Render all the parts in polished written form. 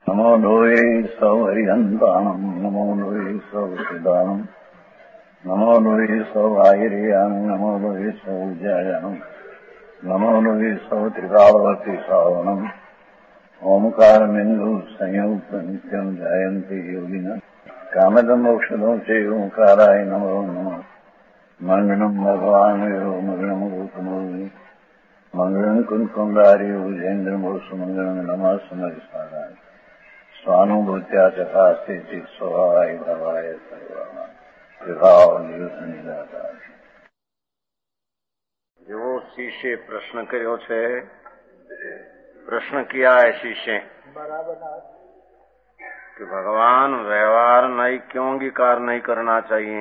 नमो लोये सौहरिहन्ताणम् नमो लोये सौसिदानम् नमो लोये सौभागिर्यानम् नमो लोये सौजायानम् नमो लोये सौत्रिकावती सावनम् ओंकारमिन्दु संयुक्त नित्यम् जायन्ति योगिनः कामदम् मोक्षदम् च ओंकाराय नमो नमः मङ्गलम् भगवान् यो मङ्गलम् गौतमोऽग्नि मङ्गलम् कुन्कुण्डार्यो विजेन्द्रमोसुमङ्गलम् नमः समरिसाराय स्वानुभूत्या चकास्ते चित् स्वभावाय भवाय सर्वाणाम् विभाव निदाता। જેવો શિષ્ય પ્રશ્ન કર્યો છે, પ્રશ્ન किया है शिष्य कि भगवान व्यवहार नहीं क्यों अंगीकार नहीं करना चाहिए।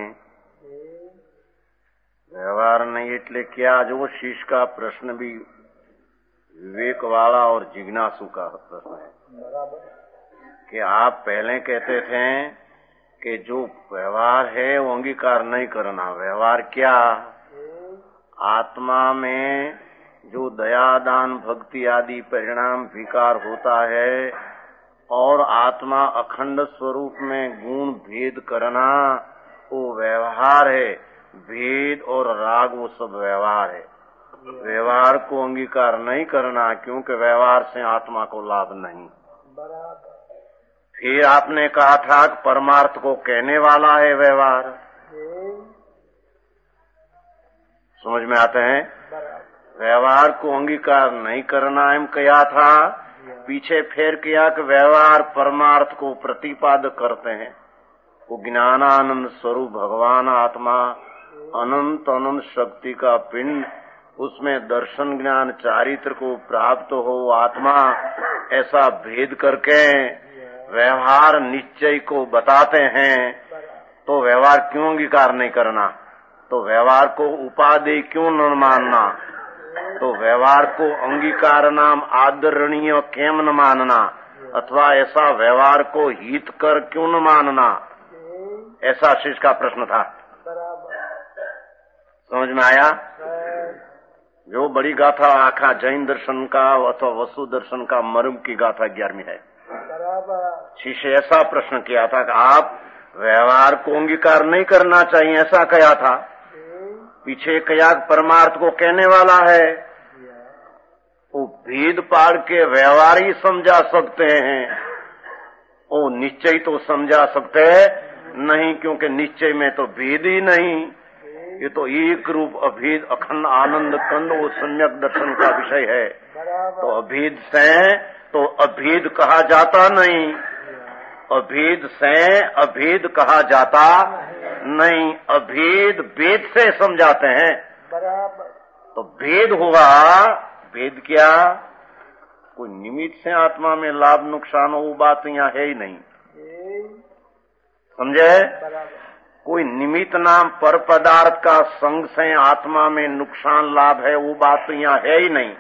व्यवहार नहीं એટલે क्या, जो शिष्य का प्रश्न भी विवेक वाला और जिज्ञासु का प्रश्न है कि आप पहले कहते थे कि जो व्यवहार है वो अंगीकार नहीं करना। व्यवहार क्या? आत्मा में जो दया दान भक्ति आदि परिणाम विकार होता है और आत्मा अखंड स्वरूप में गुण भेद करना वो व्यवहार है। भेद और राग वो सब व्यवहार है। व्यवहार को अंगीकार नहीं करना क्योंकि व्यवहार से आत्मा को लाभ नहीं। फिर आपने कहा था कि परमार्थ को कहने वाला है व्यवहार। समझ में आते हैं? व्यवहार को अंगीकार नहीं करना हम कहा था। पीछे फेर किया कि व्यवहार परमार्थ को प्रतिपादक करते हैं। वो ज्ञानानंद स्वरूप भगवान आत्मा अनंत अनंत शक्ति का पिंड, उसमें दर्शन ज्ञान चारित्र को प्राप्त हो आत्मा, ऐसा भेद करके व्यवहार निश्चय को बताते हैं। तो व्यवहार क्यों अंगीकार नहीं करना? तो व्यवहार को उपादेय क्यों न मानना? तो व्यवहार को अंगीकार नाम आदरणीय क्यों न मानना? अथवा ऐसा व्यवहार को हित कर क्यों न मानना? ऐसा शिष्य का प्रश्न था। समझ में आया? जो बड़ी गाथा आखा जैन दर्शन का अथवा वसु दर्शन का मर्म की गाथा 11वीं है। शिष्य ऐसा प्रश्न किया था कि आप व्यवहार को अंगीकार नहीं करना चाहिए, ऐसा कहा था। पीछे कया परमार्थ को कहने वाला है। वो भेद पाड़ के व्यवहार ही समझा सकते हैं, वो निश्चय तो समझा सकते नहीं, क्योंकि निश्चय में तो भेद ही नहीं। ये तो एक रूप अभेद अखंड आनंद कंद वो सम्यक दर्शन का विषय है। तो अभेद से तो अभेद कहा जाता नहीं, अभेद से अभेद कहा जाता नहीं। अभेद भेद से समझाते हैं। तो भेद हुआ। भेद क्या? कोई निमित्त से आत्मा में लाभ नुकसान हो, वो बात यहाँ है ही नहीं। समझे? कोई निमित्त नाम पर पदार्थ का संग से आत्मा में नुकसान लाभ है, वो बात तो यहाँ है ही नहीं।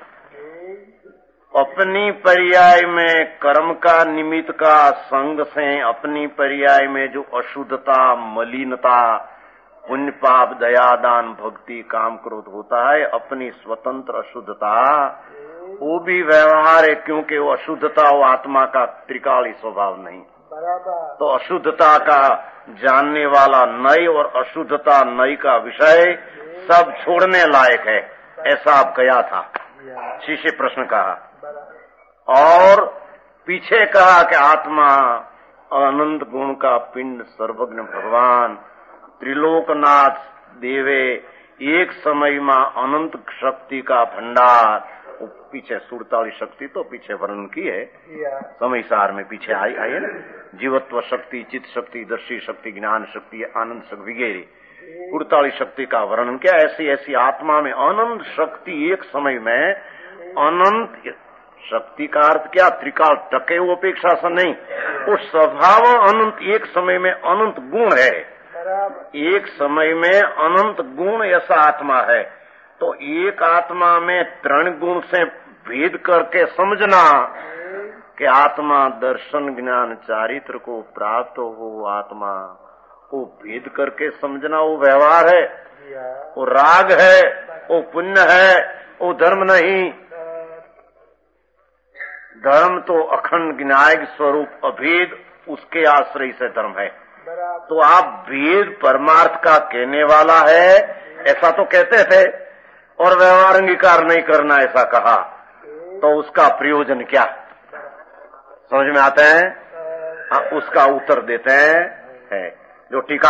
अपनी पर्याय में कर्म का निमित्त का संग से अपनी पर्याय में जो अशुद्धता, मलिनता, पुण्य पाप, दया दान भक्ति काम क्रोध होता है, अपनी स्वतंत्र अशुद्धता, वो भी व्यवहार है, क्योंकि वो अशुद्धता वो आत्मा का त्रिकाली स्वभाव नहीं। तो अशुद्धता का जानने वाला नई और अशुद्धता नई का विषय सब छोड़ने लायक है, ऐसा आप कहा था। शिष्य प्रश्न कहा और पीछे कहा कि आत्मा अनंत गुण का पिंड, सर्वज्ञ भगवान त्रिलोकनाथ देवे, एक समय में अनंत शक्ति का भंडार। पीछे 47 शक्ति तो पीछे वर्णन की है, समय सार में पीछे आई है ना। जीवत्व शक्ति, चित्त शक्ति, दर्शी शक्ति, ज्ञान शक्ति, आनंद शक्ति वगैरह 48 शक्ति का वर्णन किया। ऐसी ऐसी आत्मा में अनंत शक्ति एक समय में अनंत शक्ति का अर्थ क्या? त्रिकाल टके वो अपेक्षा से नहीं, वो स्वभाव अनंत। एक समय में अनंत गुण है, एक समय में अनंत गुण ऐसा आत्मा है। तो एक आत्मा में 3 गुण से भेद करके समझना कि आत्मा दर्शन ज्ञान चारित्र को प्राप्त हो, आत्मा को भेद करके समझना वो व्यवहार है, वो राग है, वो पुण्य है, वो धर्म नहीं। धर्म तो अखंड ज्ञायक स्वरूप अभेद, उसके आश्रय से धर्म है। तो आप भेद परमार्थ का कहने वाला है ऐसा तो कहते थे, और व्यवहार अंगीकार नहीं करना ऐसा कहा, तो उसका प्रयोजन क्या? समझ में आते हैं? उसका उत्तर देते हैं जो टीका,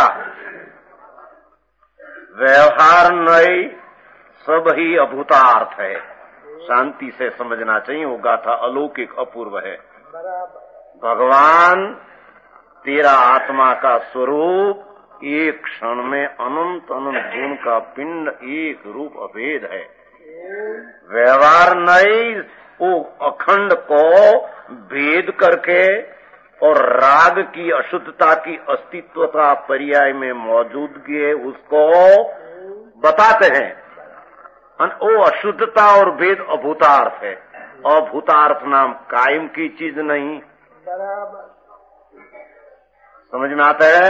व्यवहार नहीं सब ही अभूतार्थ है। शांति से समझना चाहिए, वो गाथा अलौकिक अपूर्व है। भगवान तेरा आत्मा का स्वरूप एक क्षण में अनंत अनंत गुण का पिंड एक रूप अभेद है। व्यवहार नहीं वो अखंड को भेद करके और राग की अशुद्धता की अस्तित्वता पर्याय में मौजूदगी है उसको बताते हैं। वो अशुद्धता और भेद अभूतार्थ है। अभूतार्थ नाम कायम की चीज नहीं। समझ में आता है?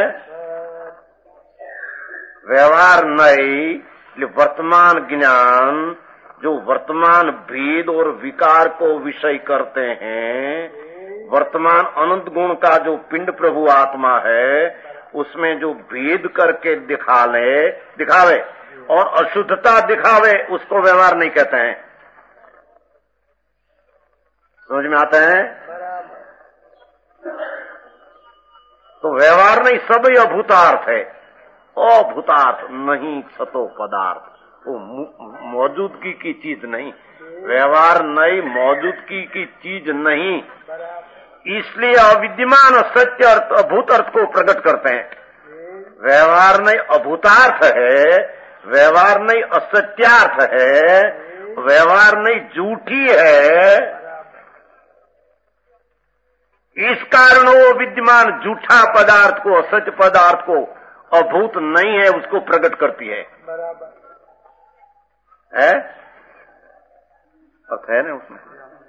व्यवहार नहीं वर्तमान ज्ञान जो वर्तमान भेद और विकार को विषय करते हैं, वर्तमान अनंत गुण का जो पिंड प्रभु आत्मा है उसमें जो भेद करके दिखावे और अशुद्धता दिखावे, उसको व्यवहार नहीं कहते हैं। समझ में आता है? तो व्यवहार नहीं सब ही अभूतार्थ है। अभूतार्थ नहीं सतो पदार्थ, वो मौजूदगी की चीज नहीं। व्यवहार नहीं मौजूदगी की चीज नहीं, इसलिए अविद्यमान सत्य अर्थ अभूत अर्थ को प्रकट करते हैं। व्यवहार नहीं अभूतार्थ है, व्यवहार नहीं असत्यार्थ है, व्यवहार नहीं झूठी है। इस कारण वो विद्यमान झूठा पदार्थ को, असत्य पदार्थ को अभूत नहीं है उसको प्रकट करती है। है अर्थ है ना उसमें?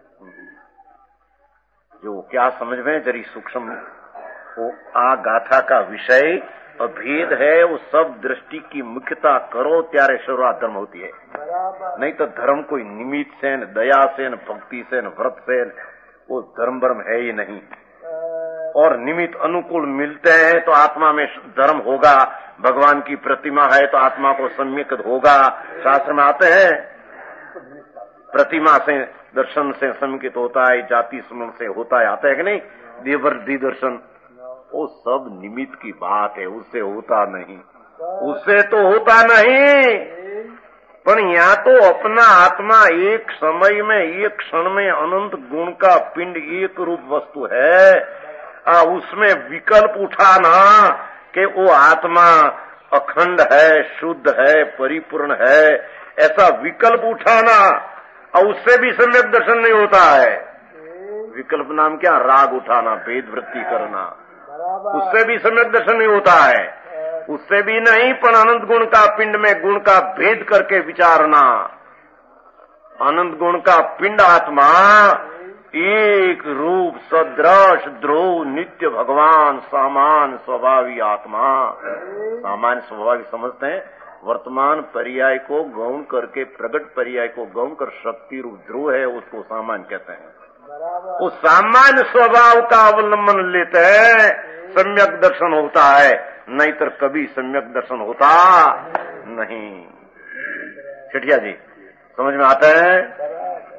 जो क्या समझ में जरी सूक्ष्म वो आ गाथा का विषय अभेद है। वो सब दृष्टि की मुख्यता करो त्यारे शुरुआत धर्म होती है। नहीं तो धर्म कोई निमित्त से न दया से न भक्ति से न व्रत से वो धर्म भर्म है ही नहीं। और निमित्त अनुकूल मिलते हैं तो आत्मा में धर्म होगा। भगवान की प्रतिमा है तो आत्मा को सम्यक होगा। शास्त्र में आते हैं प्रतिमा से दर्शन से समित होता है, जाति स्मरण से होता है, आता है कि नहीं? देवर दी दर्शन, वो सब निमित्त की बात है, उससे होता नहीं, उससे तो होता नहीं। पर यहाँ तो अपना आत्मा एक समय में एक क्षण में अनंत गुण का पिंड एक रूप वस्तु है। उसमें विकल्प उठाना कि वो आत्मा अखंड है, शुद्ध है, परिपूर्ण है, ऐसा विकल्प उठाना और उससे भी सम्यक दर्शन नहीं होता है। विकल्प नाम क्या? राग उठाना, भेद वृत्ति करना, उससे भी सम्यक दर्शन नहीं होता है। उससे भी नहीं, पर अनंत गुण का पिंड में गुण का भेद करके विचारना। अनंत गुण का पिंड आत्मा एक रूप सदृश ध्रुव नित्य भगवान सामान्य स्वभावी आत्मा। सामान्य स्वभावी समझते हैं वर्तमान पर्याय को गौण करके प्रगट पर्याय को गौण कर शक्ति रूप ध्रुव है, उसको सामान्य कहते हैं। उस सामान्य स्वभाव का अवलंबन लेते हैं, सम्यक दर्शन होता है, नहीं तो कभी सम्यक दर्शन होता नहीं। चिटिया जी समझ में आता है?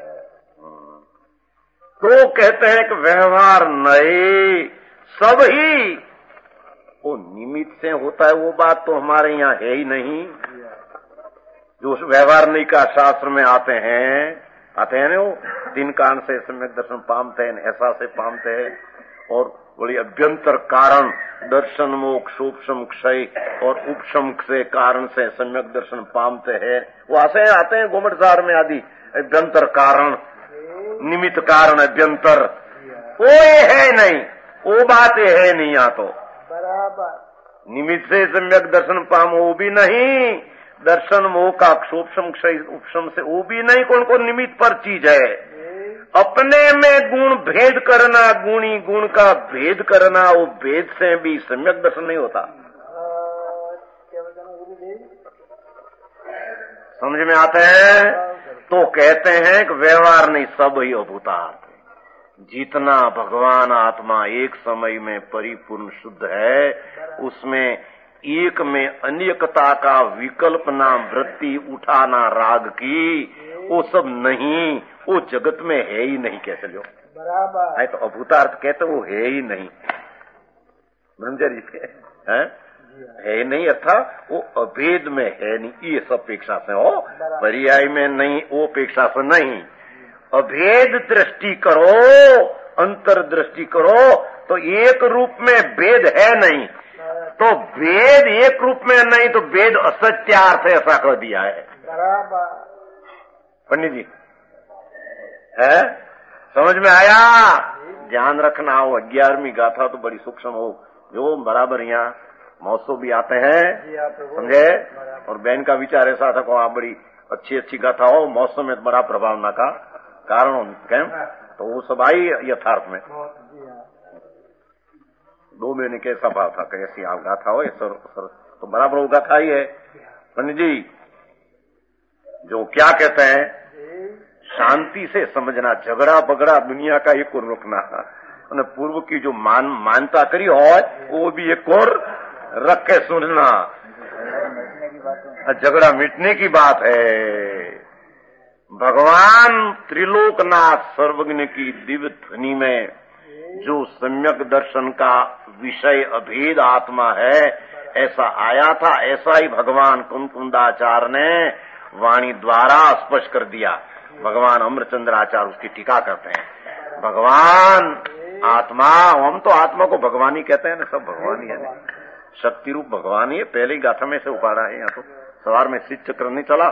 तो कहते हैं कि व्यवहार नहीं सब ही वो निमित्त से होता है। वो बात तो हमारे यहाँ है ही नहीं। जो व्यवहार नहीं का शास्त्र में आते हैं ना, वो तीन कारण से सम्यक दर्शन पामते हैं, ऐसा से पामते हैं। और बड़ी अभ्यंतर कारण दर्शन मोक्ष उपशम क्षय और उपशम से कारण से सम्यक दर्शन पामते हैं। वो ऐसे आते हैं गोमटसार में आदि अभ्यंतर कारण, निमित्त कारण, अभ्यंतर, वो है नहीं, वो बात है नहीं। यहाँ तो निमित्त से सम्यक दर्शन पाम वो भी नहीं, दर्शन मोह का क्षोपशम क्षय उपशम से वो भी नहीं। कौन कौन निमित्त पर चीज है? अपने में गुण भेद करना, गुणी गुण का भेद करना, वो भेद से भी सम्यक दर्शन नहीं होता। समझ में आते हैं? तो कहते हैं कि व्यवहार नहीं सब ही अभूतार्थ है। जितना भगवान आत्मा एक समय में परिपूर्ण शुद्ध है, उसमें एक में अनेकता का विकल्प नाम वृत्ति उठाना राग की, वो सब नहीं, वो जगत में है ही नहीं। कैसे लो बराबर है तो अभूतार्थ कहते वो है ही नहीं। ब्रह्मचारी है ही नहीं, अर्थात वो अभेद में है नहीं। ये सब अपेक्षा से हो, पर्याय में नहीं, वो अपेक्षा से नहीं। अभेद दृष्टि करो, अंतर दृष्टि करो तो एक रूप में भेद है नहीं, तो भेद एक रूप में नहीं तो भेद असत्यार्थ है, ऐसा कर दिया है। बराबर पंडित जी है, समझ में आया? ध्यान रखना हो। 11वीं गाथा तो बड़ी सूक्ष्म हो, जो बराबर यहाँ महोत्सव भी आते हैं, समझे? और बहन का विचार ऐसा था को बड़ी अच्छी गाथा हो, महोत्सव में बड़ा प्रभाव न का कारण हो, कैम तो वो सब आई यथार्थ में। 2 महीने कैसा भाव था, कैसी आप गाथा हो, सर तो बराबर वो गाथा ही है। पंडित जी जो क्या कहते हैं, शांति से समझना, झगड़ा बगड़ा दुनिया का एक और रुकना, और पूर्व की जो मानता करी हो वो भी एक और रख के सुनना। झगड़ा मिटने की बात है। भगवान त्रिलोकनाथ सर्वज्ञ की दिव्य ध्वनि में जो सम्यक दर्शन का विषय अभेद आत्मा है, ऐसा आया था, ऐसा ही भगवान कुंकुंदाचार्य ने वाणी द्वारा स्पष्ट कर दिया। भगवान अमरचंद्र आचार्य उसकी टीका करते हैं। भगवान आत्मा, हम तो आत्मा को भगवान ही कहते हैं ना, सब भगवान ही है, शक्ति रूप भगवान ही है। पहले ही गाथा में से उपाड़ा है। यहाँ तो सवार में शीत चक्र नहीं चला।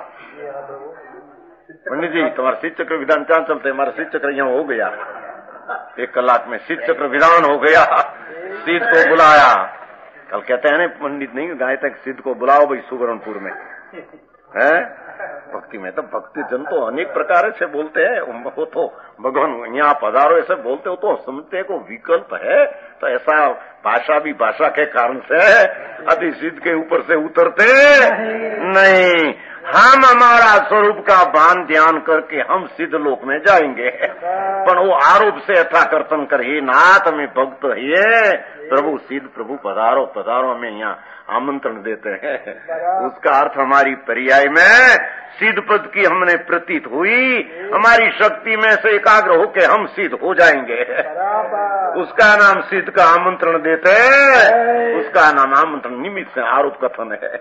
पंडित जी तुम्हारा शीत चक्र विधान क्या चलते, हमारा शीत चक्र यहाँ हो गया, 1 कलाक में शीत चक्र विधान हो गया। शीत को बुलाया, कल कहते हैं ना पंडित नहीं गाय तक शीत को बुलाओ भाई सुबर्णपुर में है। भक्ति में तो भक्ति जन तो अनेक प्रकार से बोलते हैं, वो तो भगवान यहाँ पधारो ऐसे बोलते हो तो समझते को विकल्प है, तो ऐसा भाषा भी भाषा के कारण से अति सिद्ध के ऊपर से उतरते नहीं। हम हमारा स्वरूप का भान ध्यान करके हम सिद्ध लोक में जाएंगे, पर वो आरोप से यथा कर्तन कर हे नाथ हमें भक्त है प्रभु सिद्ध प्रभु पधारो पधारो, हमें यहाँ आमंत्रण देते हैं। उसका अर्थ हमारी पर्याय में सिद्ध पद की हमने प्रतीत हुई, हमारी शक्ति में से एकाग्र होके हम सिद्ध हो जाएंगे। उसका नाम सिद्ध का आमंत्रण देते हैं, उसका नाम आमंत्रण निमित्त से आरोप कथन है।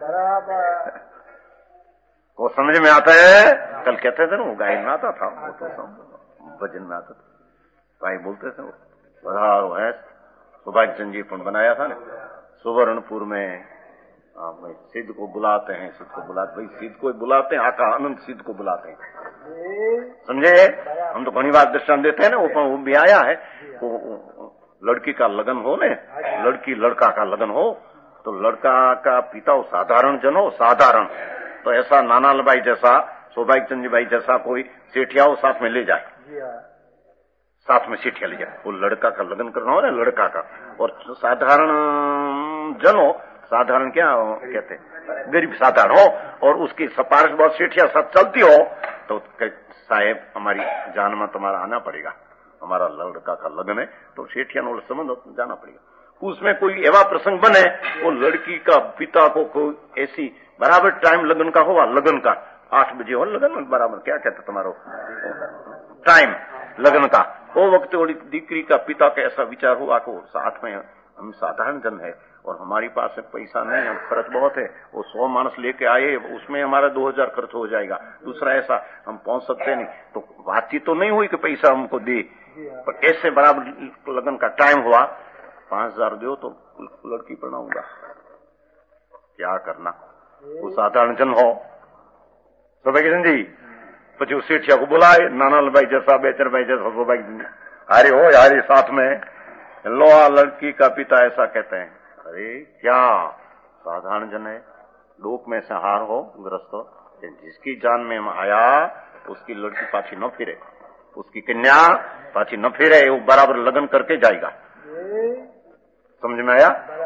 वो समझ में आता है। कल कहते थे ना वो गायन में आता था, वो तो भजन में आता था, भाई बोलते थे वो पधारो है। सौभाग्य चंद जी पुण्य बनाया था ना सुवर्णपुर में, सिद्ध को बुलाते हैं, सिद्ध को बुलाते, भाई सिद्ध को बुलाते हैं, आका अनंत सिद्ध को बुलाते हैं, समझे? हम तो घनी बार दृष्टांत देते हैं ना, वो भी आया है, वो लड़की का लगन हो ने, लड़की लड़का का लगन हो, तो लड़का का पिता वो साधारण जन हो, साधारण, तो ऐसा नानाल भाई जैसा सौभाग्य चंद जी भाई जैसा कोई सेठिया हो साथ में ले जाए, साथ में सेठिया ले जाए, वो लड़का का लगन करना हो ना, लड़का का, और साधारण जन हो, साधारण क्या कहते हैं, गरीब साधारण हो, और उसकी सिफारिश बहुत सेठिया सब चलती हो, तो साहेब हमारी जान में तुम्हारा आना पड़ेगा, हमारा लड़का का लगन है, तो सेठिया ने संबंध जाना पड़ेगा। उसमें कोई एवा प्रसंग बने, वो लड़की का पिता को कोई ऐसी बराबर टाइम लगन का हो, लगन का 8 बजे हो लगन, बराबर क्या कहते तुम्हारा टाइम लगन का, वो वक्त थोड़ी दीकरी का पिता का ऐसा विचार हुआ को साथ में हम साधारण जन है और हमारी पास पैसा नहीं है, खर्च बहुत है, वो 100 मानस लेके आए, उसमें हमारा 2000 खर्च हो जाएगा, दूसरा ऐसा हम पहुंच सकते नहीं, तो बातचीत तो नहीं हुई कि पैसा हमको दे, पर ऐसे बराबर लगन का टाइम हुआ, 5000 दो तो लड़की पढ़ाऊंगा, क्या करना, वो साधारण जन हो सौभाग्य जी। પછી सेठिया को बुलाए, नानाल भाई जैसा बेचर भाई जैसा सौभाग्य जी, अरे हो यार साथ में लो, लड़की का पिता ऐसा कहते हैं, अरे क्या साधारण जन है, लोक में से हार हो ग्रस्त हो, जिसकी जान में आया उसकी लड़की पाछी न फिरे, उसकी कन्या पाछी न फिरे, वो बराबर लगन करके जाएगा, समझ में आया?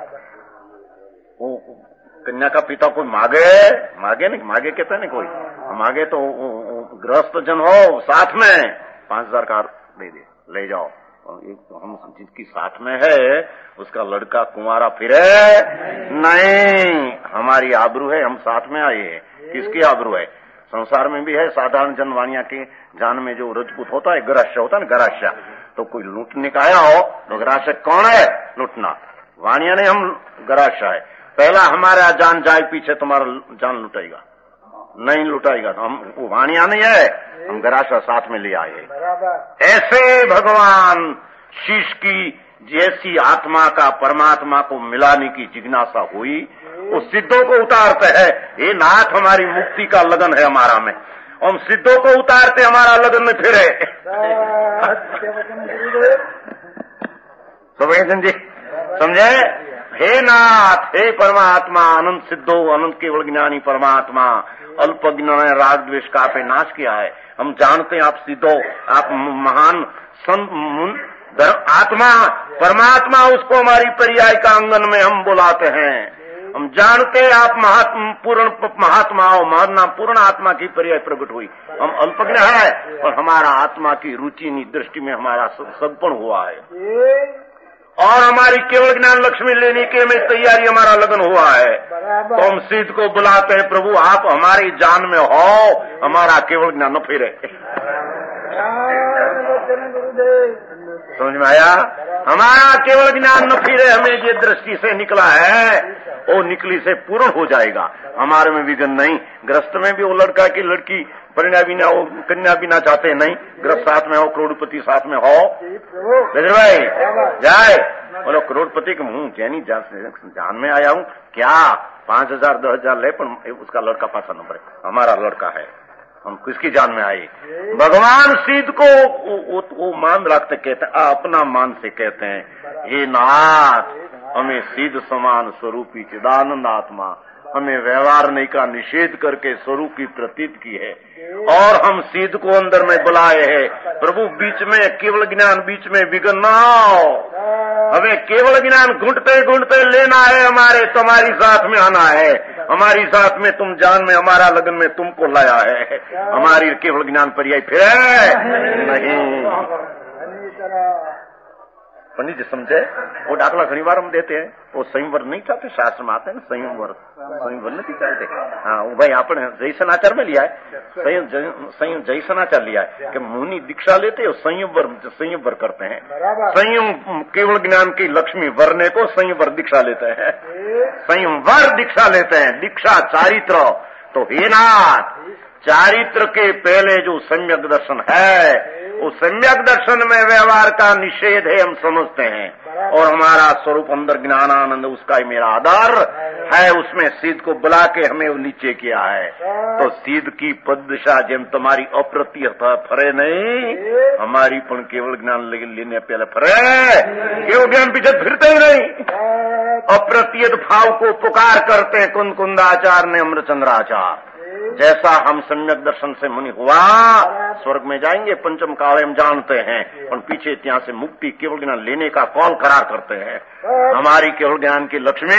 वो कन्या का पिता कोई मागे नहीं, मागे कहता नहीं कोई, मागे तो गृहस्थ जन हो साथ में 5000 का दे दे, ले जाओ। एक तो हम जिसकी साथ में है उसका लड़का कुंवारा फिरे नहीं, हमारी आबरू है, हम साथ में आए हैं। किसकी आबरू है? संसार में भी है, साधारण जन वाणिया के जान में जो रजपूत होता है, गराश्य होता है ना, गराश्य, तो कोई लूटने का आया हो तो गराश्य कौन है? लूटना। वाणिया नहीं, हम गराश्य है। पहला हमारा जान जाए पीछे, तुम्हारा जान लुटाएगा नहीं, लुटाएगा तो हम वो वाणिया नहीं है, हम गराशा साथ में ले आए। ऐसे भगवान शीश की जैसी आत्मा का परमात्मा को मिलाने की जिज्ञासा हुई, उस सिद्धों को उतारते हैं। ये नाथ हमारी मुक्ति का लगन है हमारा में, हम सिद्धों को उतारते हमारा लगन में फिरे। सुभेशन जी समझे? हे नाथ, हे परमात्मा, अनंत सिद्धो, अनंत केवल ज्ञानी परमात्मा, अल्प ज्ञान राग द्वेष का आपने नाश किया है। हम जानते हैं आप सिद्धो, आप महान संत आत्मा परमात्मा, उसको हमारी पर्याय का आंगन में हम बुलाते हैं। हम जानते हैं आप पूर्ण महात्मा हो, महात्मा पूर्ण आत्मा की पर्याय प्रकट हुई। हम अल्पज्ञ है और हमारा आत्मा की रुचि दृष्टि में हमारा सदपण हुआ है और हमारी केवल ज्ञान लक्ष्मी लेने के में तैयारी हमारा लगन हुआ है। तो हम सिद्ध को बुलाते हैं, प्रभु आप हमारी जान में हो, हमारा केवल ज्ञान न फिरे। समझ में आया? हमारा केवल ज्ञान न फिरे, हमें ये दृष्टि से निकला है वो निकली से पूर्ण हो जाएगा, हमारे में विघ्न नहीं। ग्रस्त में भी वो लड़का की लड़की परिणय बिना हो, कन्या बिना चाहते नहीं, ग्रस्त साथ में हो, करोड़पति साथ में हो। भाई जाए बोलो, करोड़पति के मुंह जैनी जान में आया हूं क्या? 5,000 10,000 ले, पर उसका लड़का 5 नंबर है, हमारा लड़का है, हम किसकी जान में आए? भगवान सिद्ध को वो मान रखते कहते हैं, अपना मान से कहते हैं, हे नाथ हमें सिद्ध समान स्वरूपी चिदानंद आत्मा, हमें व्यवहार नहीं का निषेध करके स्वरूप की प्रतीत की है और हम सिद्ध को अंदर में बुलाए हैं। प्रभु बीच में केवल ज्ञान, बीच में विघ्न ना हो, हमें केवल ज्ञान घुटते घुटते लेना है, हमारे तुम्हारी साथ में आना है, हमारी साथ में तुम जान में, हमारा लगन में तुमको लाया है, हमारी केवल ज्ञान पर्याय फिर नहीं। पंडित जी समझे? वो दाखला घनी बार हम देते हैं, वो संयमवर नहीं चाहते, शास्त्र में आते हैं ना संयमवर नहीं चाहते। हाँ वो भाई आपने जैसनाचार में लिया है, संयम जैसनाचार लिया है कि मुनि दीक्षा लेते हैं, संयमवर करते हैं। संयम केवल ज्ञान की लक्ष्मी वरने को संयमवर दीक्षा लेते हैं, संयमवर दीक्षा लेते हैं। दीक्षा चारित्र, तो हे नाथ चारित्र के पहले जो सम्यक दर्शन है, उस सम्यक दर्शन में व्यवहार का निषेध है, हम समझते हैं, और हमारा स्वरूप अंदर ज्ञानानंद, उसका ही मेरा आधार है। उसमें सिद्ध को बुला के हमें नीचे किया है। तो सिद्ध की पद दिशा जेम तुम्हारी अप्रतिहत फरे नहीं, हमारी पण केवल ज्ञान लेने पहले फरे, केवल ज्ञान पीछे फिरते ही नहीं। अप्रतिहत भाव को पुकार करते हैं कुंदाचार्य ने, अमृतचंद्राचार्य। जैसा हम सम्यक दर्शन से मुनि हुआ, स्वर्ग में जाएंगे, पंचम काल हम जानते हैं, और पीछे ત્યાં से मुक्ति केवल ज्ञान लेने का कॉल करार करते हैं। हमारी केवल ज्ञान की लक्ष्मी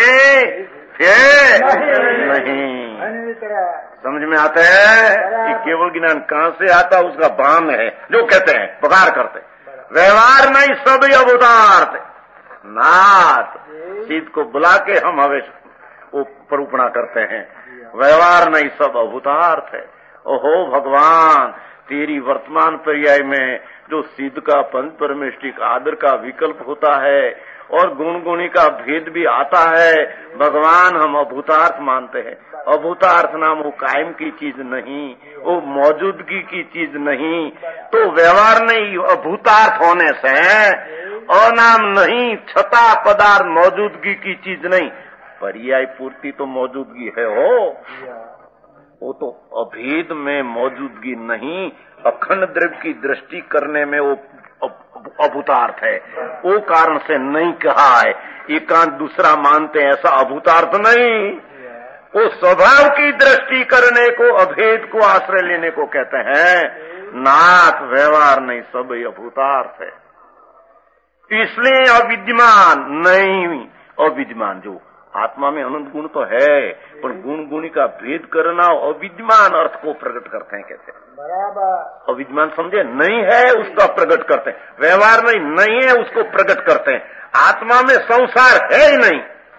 नहीं समझ में आता है कि केवल ज्ञान कहां से आता, उसका भान है जो कहते हैं, पुकार करते, व्यवहार नहीं सब अवतार्थ नाथ। सीध को बुला के हम हमें परूपणा करते हैं, व्यवहार नहीं सब अभूतार्थ है। ओहो भगवान, तेरी वर्तमान पर्याय में जो सिद्ध का पंच परमेष्टिक आदर का विकल्प होता है और गुण गुणी का भेद भी आता है, भगवान हम अभूतार्थ मानते हैं। अभूतार्थ नाम वो कायम की चीज नहीं, वो मौजूदगी की चीज नहीं, तो व्यवहार नहीं अभूतार्थ होने से अनाम नहीं, छता पदार्थ मौजूदगी की चीज नहीं, पर्याय पूर्ति तो मौजूदगी है वो तो अभेद में मौजूदगी नहीं, अखंड द्रव्य की दृष्टि करने में वो अभूतार्थ है, वो कारण से नहीं कहा है। एकांत दूसरा मानते हैं, ऐसा अभूतार्थ नहीं, वो स्वभाव की दृष्टि करने को, अभेद को आश्रय लेने को कहते हैं। नाथ व्यवहार नहीं सब अभूतार्थ है, इसलिए अविद्यमान नहीं, अविद्यमान जो आत्मा में अनंत गुण तो है, पर गुण गुणी का भेद करना अविद्यमान अर्थ को प्रकट करते हैं, कहते हैं। बराबर। अविद्यमान समझे, नहीं है उसका प्रकट करते हैं। व्यवहार नहीं है उसको प्रकट करते हैं। आत्मा में संसार है ही नहीं।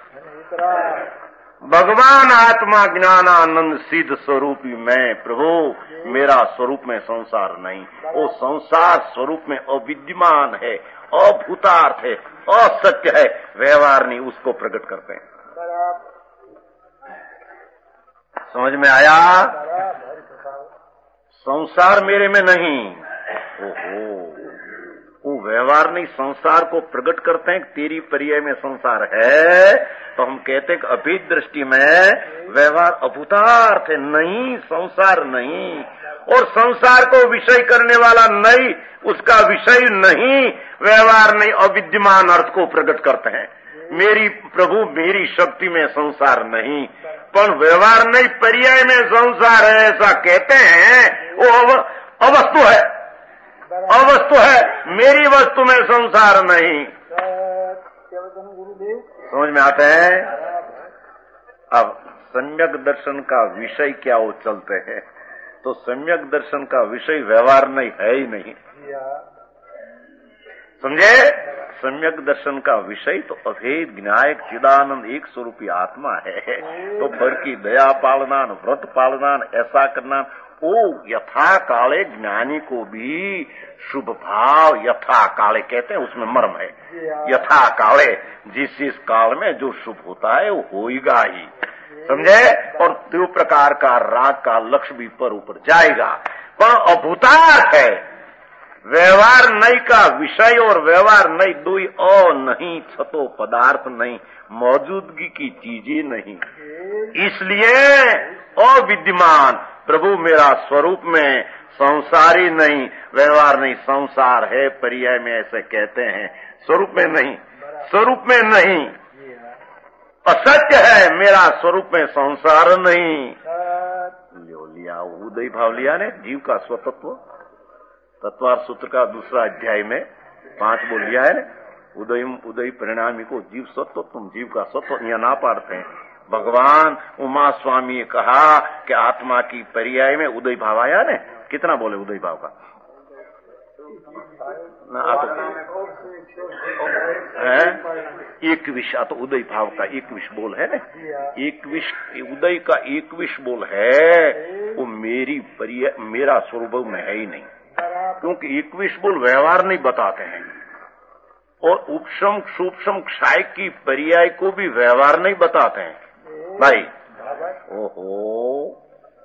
भगवान आत्मा ज्ञानानंद सिद्ध स्वरूपी मैं प्रभु, मेरा स्वरूप में संसार नहीं। वो संसार स्वरूप में अविद्यमान है, अभूतार्थ है, असत्य है, व्यवहार नहीं, उसको प्रकट करते हैं। समझ में आया? संसार मेरे में नहीं। ओहो, वो व्यवहार नहीं, संसार को प्रकट करते हैं। तेरी पर्याय में संसार है तो हम कहते हैं कि अभेद दृष्टि में व्यवहार अभूतार्थ है, नहीं संसार नहीं। और संसार को विषय करने वाला नहीं, उसका विषय नहीं, व्यवहार नहीं, अविद्यमान अर्थ को प्रकट करते हैं। मेरी प्रभु मेरी शक्ति में संसार नहीं, पर व्यवहार नहीं, पर्याय में संसार है ऐसा कहते हैं। वो अवस्तु है, अवस्तु है, मेरी वस्तु में संसार नहीं। समझ में आता है? अब सम्यक दर्शन का विषय क्या वो चलते हैं, तो सम्यक दर्शन का विषय व्यवहार नहीं है ही नहीं। समझे? सम्यक दर्शन का विषय तो अभेद विनायक चिदानंद एक स्वरूपी आत्मा है। तो पर की दया पालनान, व्रत पालनान, ऐसा करना, ओ यथा काले ज्ञानी को भी शुभ भाव, यथा काले कहते हैं, उसमें मर्म है। यथा काले, जिस काल में जो शुभ होता है वो होएगा ही। समझे? और दो प्रकार का राग का लक्ष्य भी पर ऊपर जाएगा, पर अभूतार्थ है। व्यवहार नहीं का विषय और व्यवहार नहीं, दुई नहीं, छतो पदार्थ नहीं, मौजूदगी की चीजें नहीं। इसलिए अविद्यमान प्रभु मेरा स्वरूप में संसारी नहीं, व्यवहार नहीं, संसार है पर्याय में ऐसे कहते हैं। स्वरूप में नहीं, स्वरूप में नहीं, असत्य है, मेरा स्वरूप में संसार नहीं। लिया उदय भाव लिया ने जीव का स्वतत्व, तत्वार सूत्र का दूसरा अध्याय में 5 बोल लिया है। उदय परिणामी को जीव सत्व, तुम जीव का सत्व यहाँ ना पाड़ते हैं। भगवान उमा स्वामी ने कहा कि आत्मा की पर्याय में उदय भाव आया ने, कितना बोले उदय भाव का ना? एक विष, तो उदय भाव का 21 बोल है ना, 21 उदय का 21 बोल है। वो मेरी पर्याय, मेरा स्वरूप में है ही नहीं, क्योंकि 21 बोल व्यवहार नहीं बताते हैं। और उपशम सूक्ष्म क्षय की पर्याय को भी व्यवहार नहीं बताते हैं भाई। ओहो,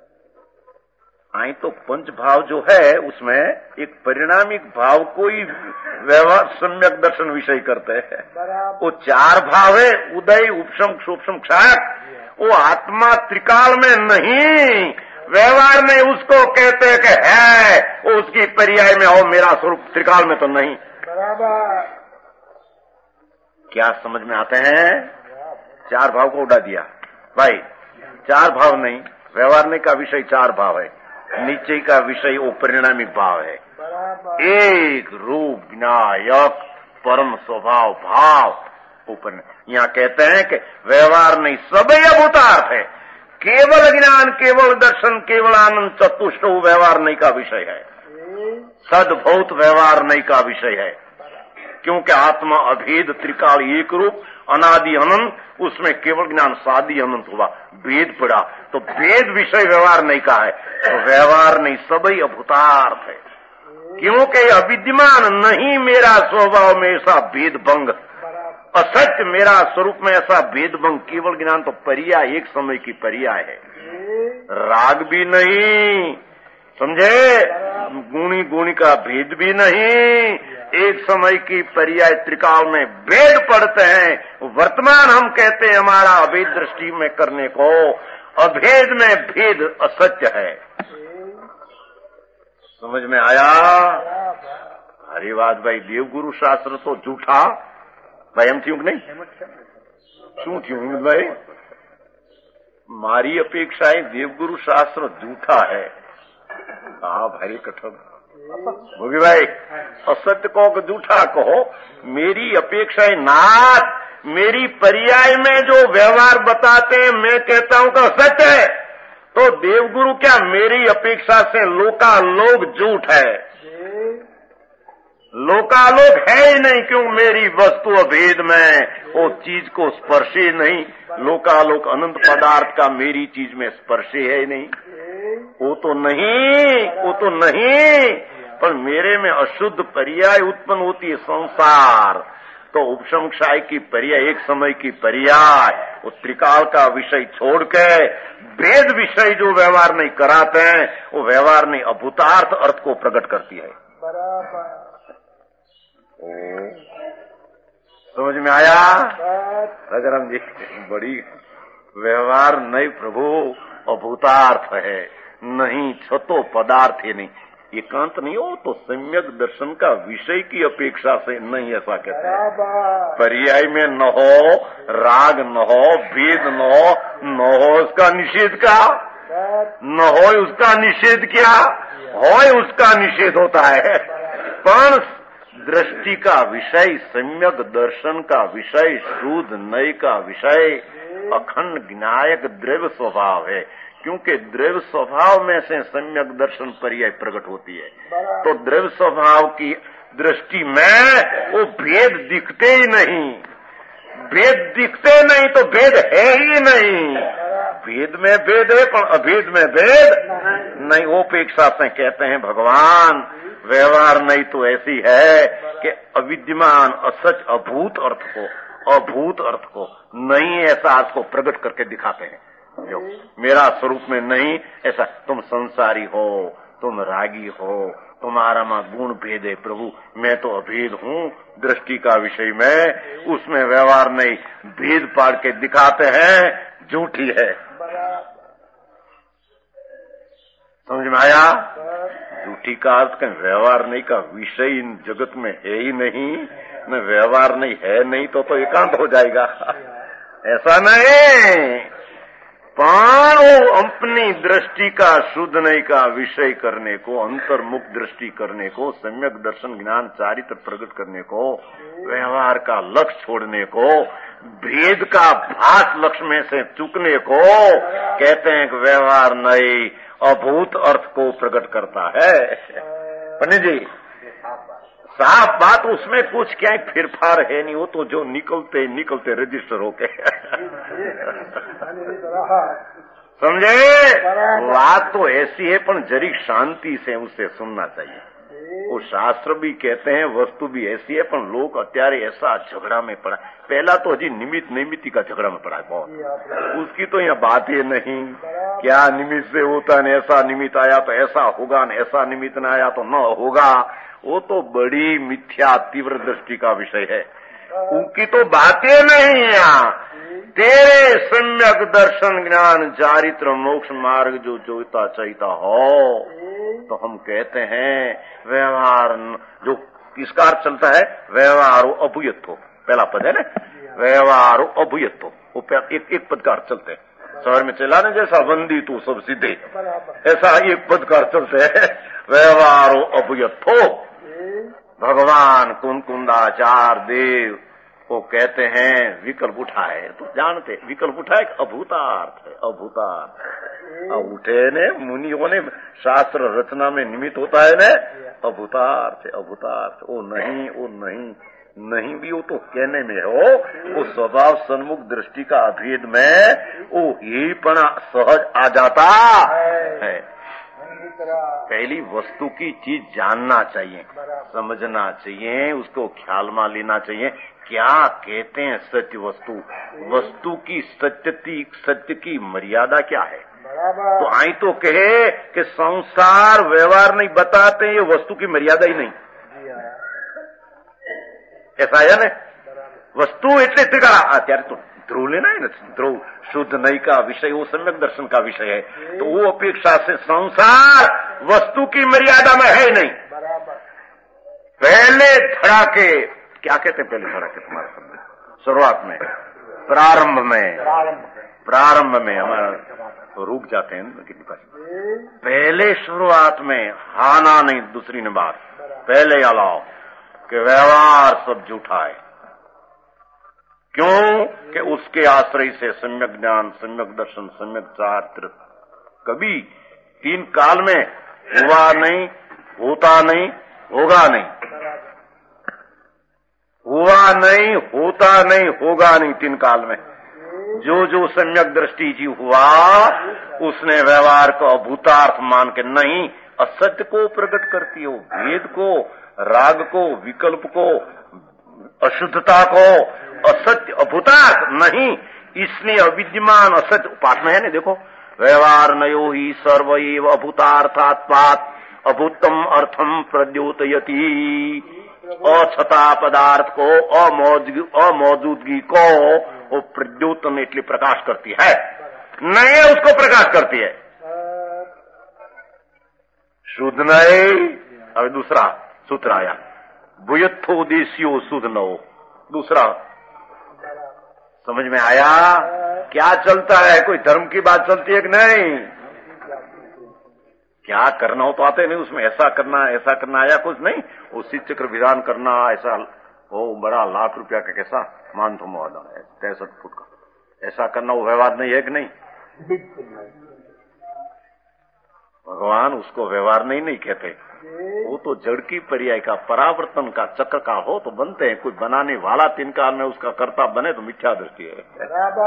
आई तो पंच भाव जो है उसमें एक परिणामिक भाव को ही व्यवहार सम्यक दर्शन विषय करते हैं। वो 4 भाव है, उदय, उपशम सूक्ष्म क्षय, वो आत्मा त्रिकाल में नहीं, व्यवहार में उसको कहते हैं कि है, वो उसकी पर्याय में हो, मेरा स्वरूप त्रिकाल में तो नहीं। बराबर। क्या समझ में आते हैं? 4 भाव को उड़ा दिया भाई। 4 भाव नहीं, व्यवहार नहीं का विषय 4 भाव है, नीचे का विषय वो परिणामिक भाव है। एक रूप विनायक परम स्वभाव भाव ऊपर। यहाँ कहते हैं कि व्यवहार नहीं, सब अभूतार्थ है, केवल ज्ञान, केवल दर्शन, केवल आनंद, चतुष्ट व्यवहार नहीं का विषय है। सद्भौत व्यवहार नहीं का विषय है, क्योंकि आत्मा अभेद त्रिकाल एक रूप अनादि अनंत, उसमें केवल ज्ञान सादि अनंत हुआ, भेद पड़ा, तो भेद विषय व्यवहार नहीं का है। तो व्यवहार नहीं, सबई अभूतार्थ है, क्योंकि अविद्यमान नहीं मेरा स्वभाव में ऐसा भेद भंग, असत्य मेरा स्वरूप में ऐसा भेद भंग, केवल ज्ञान तो पर्याय, एक समय की पर्याय है, राग भी नहीं। समझे? गुणी गुणी का भेद भी नहीं, एक समय की पर्याय त्रिकाल में भेद पड़ते हैं। वर्तमान हम कहते हैं हमारा अभेद दृष्टि में करने को, अभेद में भेद असत्य है। समझ में आया? हरिवाद भाई, देवगुरु शास्त्र तो झूठा भाई, हम थी नहीं शू थी भाई, मारी अपेक्षाएं देवगुरु शास्त्र झूठा है। हाँ भाई कठोर भोगी भाई, असत्य कहो कि झूठा कहो, मेरी अपेक्षाएं नाथ, मेरी पर्याय में जो व्यवहार बताते हैं मैं कहता हूं कि सत्य है, तो देवगुरु क्या मेरी अपेक्षा से लोकालोक झूठ है? लोकालोक है ही नहीं, क्यों? मेरी वस्तु अभेद में वो चीज को स्पर्श ही नहीं। लोकालोक अनंत पदार्थ का मेरी चीज में स्पर्श है ही नहीं। वो तो नहीं, पर मेरे में अशुद्ध पर्याय उत्पन्न होती है संसार। तो उपशम क्षय की पर्याय, एक समय की पर्याय, वो त्रिकाल का विषय छोड़ के वेद विषय जो व्यवहार नहीं कराते हैं, वो व्यवहार नहीं अभूतार्थ अर्थ को प्रकट करती है। समझ में आया? राजाराम जी, बड़ी व्यवहार नहीं प्रभु, अभूतार्थ है, नहीं छतो पदार्थ ही नहीं, एकांत नहीं हो तो सम्यक दर्शन का विषय की अपेक्षा से नहीं, ऐसा कहते हैं। पर्याय में न हो, राग न हो, भेद न हो उसका निषेध का, न हो उसका निषेध क्या हो, उसका निषेध होता है। पर दृष्टि का विषय, सम्यक दर्शन का विषय, शुद्ध नय का विषय अखंड ज्ञायक द्रव्य स्वभाव है, क्योंकि द्रव्य स्वभाव में से सम्यक दर्शन पर्याय प्रकट होती है। तो द्रव्य स्वभाव की दृष्टि में वो भेद दिखते ही नहीं, भेद दिखते नहीं तो भेद है ही नहीं। भेद में भेद है पर अभेद में भेद नहीं। वो अपेक्षा से कहते हैं भगवान व्यवहार नहीं तो ऐसी है कि अविद्यमान असच अभूत अर्थ को नहीं ऐसा अर्थ को प्रकट करके दिखाते हैं। जो मेरा स्वरूप में नहीं ऐसा, तुम संसारी हो, तुम रागी हो, तुम्हारा मां गुण भेद है प्रभु, मैं तो अभेद हूँ दृष्टि का विषय में, उसमें व्यवहार नहीं, भेद पाड़ के दिखाते हैं, झूठी है। समझ में आया? झूठी का अर्थ कहीं व्यवहार नहीं का विषय इन जगत में है ही नहीं, न व्यवहार नहीं है नहीं तो एकांत हो जाएगा, ऐसा नहीं। पर वो अपनी दृष्टि का शुद्ध नहीं का विषय करने को, अंतर्मुख दृष्टि करने को, सम्यक दर्शन ज्ञान चारित्र प्रकट करने को, व्यवहार का लक्ष्य छोड़ने को, भेद का भास लक्ष्य में से चूकने को कहते हैं कि व्यवहार नहीं अभूत अर्थ को प्रकट करता है। पंडित जी साफ बात, उसमें कुछ क्या फिरफार है नहीं, वो तो जो निकलते रजिस्टर होके समझे। बात तो ऐसी है पर जरी शांति से उसे सुनना चाहिए। वो शास्त्र भी कहते हैं, वस्तु भी ऐसी है, पर लोग अत्यारे ऐसा झगड़ा में पड़ा। पहला तो हजी निमित्त का झगड़ा में पड़ा है बहुत, उसकी तो यहाँ बात ही नहीं। क्या निमित्त से होता है, ऐसा निमित्त आया तो ऐसा होगा, न ऐसा निमित्त न आया तो न होगा, वो तो बड़ी मिथ्या तीव्र दृष्टि का विषय है, उनकी तो बातें नहीं यहाँ। तेरे सम्यक दर्शन ज्ञान चारित्र मोक्ष मार्ग जो जोता चाहता हो, तो हम कहते हैं व्यवहार जो किसका अर्थ चलता है, व्यवहारो अभूयत्व, पहला पद है ना, व्यवहारो अभूयत्व, वो एक पद का अर्थ चलते हैं। शहर में चला ना जैसा वंदी तू सब सीधे, ऐसा एक पद का अर्थ चलते है, व्यवहारो अभूयत्व। भगवान कुंकुंदाचार्य देव वो कहते हैं विकल्प उठाए, तो जानते विकल्प उठाए अभूतार्थ है, अभूतार्थ उठे ने मुनियों ने शास्त्र रचना में निमित्त होता है न, अभूतार्थ है, अभूतार्थ। वो नहीं भी, वो तो कहने में हो, वो स्वभाव सन्मुख दृष्टि का अभेद में वो ही पना सहज आ जाता है। पहली वस्तु की चीज जानना चाहिए, समझना चाहिए, उसको ख्याल में लेना चाहिए। क्या कहते हैं सत्य वस्तु, वस्तु की सत्य की मर्यादा क्या है। तो आई तो कहे कि संसार व्यवहार नहीं बताते, ये वस्तु की मर्यादा ही नहीं, ऐसा है ना। वस्तु એટલે અત્યારે तो ध्रुव लेना है ना, ध्रुव शुद्ध नई का विषय, वो सम्यक दर्शन का विषय है, तो वो अपेक्षा से संसार वस्तु की मर्यादा में है नहीं। पहले धड़ाके, क्या कहते हैं पहले धड़ाके तुम्हारे शब्द, शुरुआत में, प्रारंभ में हमारा तो रुक जाते हैं कितनी बार। पहले शुरुआत में हाना नहीं, दूसरी ने बात पहले अलाव कि व्यवहार सब झूठा है। क्यों कि उसके आश्रय से सम्यक ज्ञान, सम्यक दर्शन, सम्यक चारित्र कभी 3 काल में हुआ नहीं, होता नहीं, होगा नहीं। हुआ नहीं, होता नहीं, होगा नहीं 3 काल में। जो जो सम्यक दृष्टि जी हुआ उसने व्यवहार को अभूतार्थ मान के नहीं, असत्य को प्रकट करती हो, भेद को, राग को, विकल्प को, अशुद्धता को, असत्य अभूतार्थ नहीं, इसलिए अविद्यमान असत्य उपासना है ना। देखो, व्यवहार नयो ही सर्वैव अभूतार्थात्वात् अभूतम अर्थम प्रद्योतयति। अछता पदार्थ को, अमौजूदगी को वो प्रद्योतन એટલે प्रकाश करती है, नहीं उसको प्रकाश करती है। शुद्ध नहीं। अब दूसरा सूत्र आया, भूयत्थोदेश्यो शुद्ध न हो। दूसरा समझ में आया? क्या चलता है? कोई धर्म की बात चलती है कि नहीं? क्या करना हो तो आते नहीं उसमें, ऐसा करना आया कुछ नहीं। वो शीत चक्र विधान करना, ऐसा वो बड़ा लाख रुपया का कैसा मान तुम वादा है 63 फुट का, ऐसा करना वो व्यवहार नहीं है कि नहीं? भगवान उसको व्यवहार नहीं कहते, वो तो जड़ की पर्याय का, परावर्तन का, चक्र का हो तो बनते हैं। कोई बनाने वाला 3 काल में उसका कर्ता बने तो मिथ्या दृष्टि है।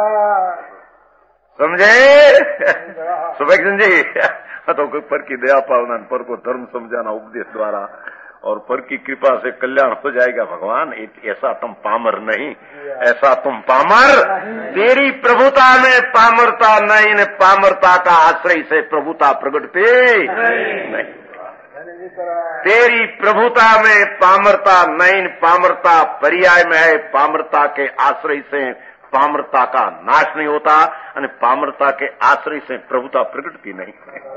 समझे सुभेक्षण जी? तो पर की दया पालना, पर को धर्म समझाना उपदेश द्वारा, और पर की कृपा से कल्याण हो जाएगा। भगवान ऐसा तुम पामर नहीं, ऐसा तुम पामर, तेरी प्रभुता में पामरता नहीं ने, पामरता का आश्रय से प्रभुता प्रगटते नहीं। तेरी प्रभुता में पामरता नहीं, पामरता पर्याय में है, पामरता के आश्रय से पामरता का नाश नहीं होता, और पामरता के आश्रय से प्रभुता प्रगटती नहीं।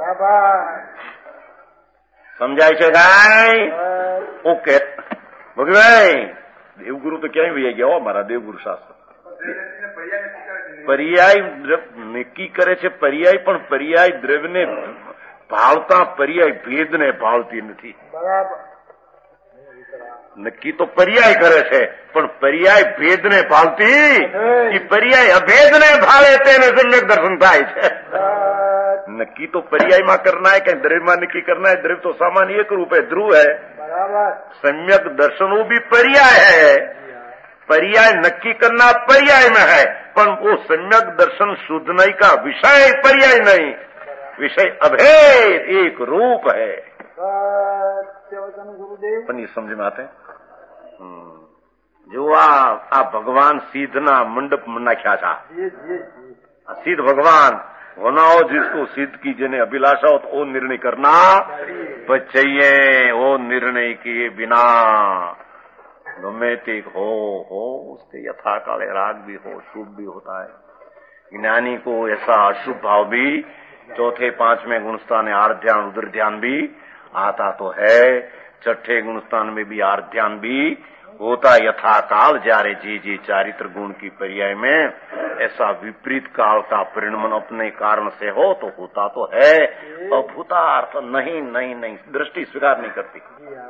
समझाय છે ગાય? ઓકે ભગવાઈ દેવગુરુ તો ક્યાંય વહી ગયા હો, મારા દેવગુરુ શાસ્ત્ર પર્યાય નક્કી કરે છે, પર્યાય પણ પર્યાય દ્રવ્યને ભાવતા, પર્યાય ભેદને ભાવતી નથી। નક્કી તો પર્યાય કરે છે પણ પર્યાય ભેદને ભાવતી, એ પર્યાય અભેદને ભાવે તેને સમ્યક દર્શન થાય છે। नक्की तो पर्याय में करना है, कहीं द्रव्य में नक्की करना है। द्रव्य तो सामान्य एक रूप है, ध्रुव है। सम्यक दर्शन वो भी पर्याय है। पर्याय नक्की करना पर्याय में है, पर वो सम्यक दर्शन शुद्ध नहीं का विषय पर्याय नहीं, विषय अभेद एक रूप है। अपन ये समझ में आते हैं? जो आ भगवान सीधना मंडप नाख्या था, सीध भगवान होना हो, जिसको सिद्ध की जिन्हें अभिलाषा हो तो वो निर्णय करना चाहिए। वो निर्णय किए बिना गमेतिक हो उसके यथाकाल राग भी हो, शुभ भी होता है। ज्ञानी को ऐसा अशुभ भाव भी 4थे 5वें गुणस्थान आर्थ ध्यान उदर ध्यान भी आता तो है। 6ठे गुणस्थान में भी आर्थ ध्यान भी होता यथाकाल, जारे जी चारित्र गुण की पर्याय में ऐसा विपरीत काल का परिणमन अपने कारण से हो तो होता तो है, अभूतार्थ नहीं नहीं नहीं, दृष्टि स्वीकार नहीं करती।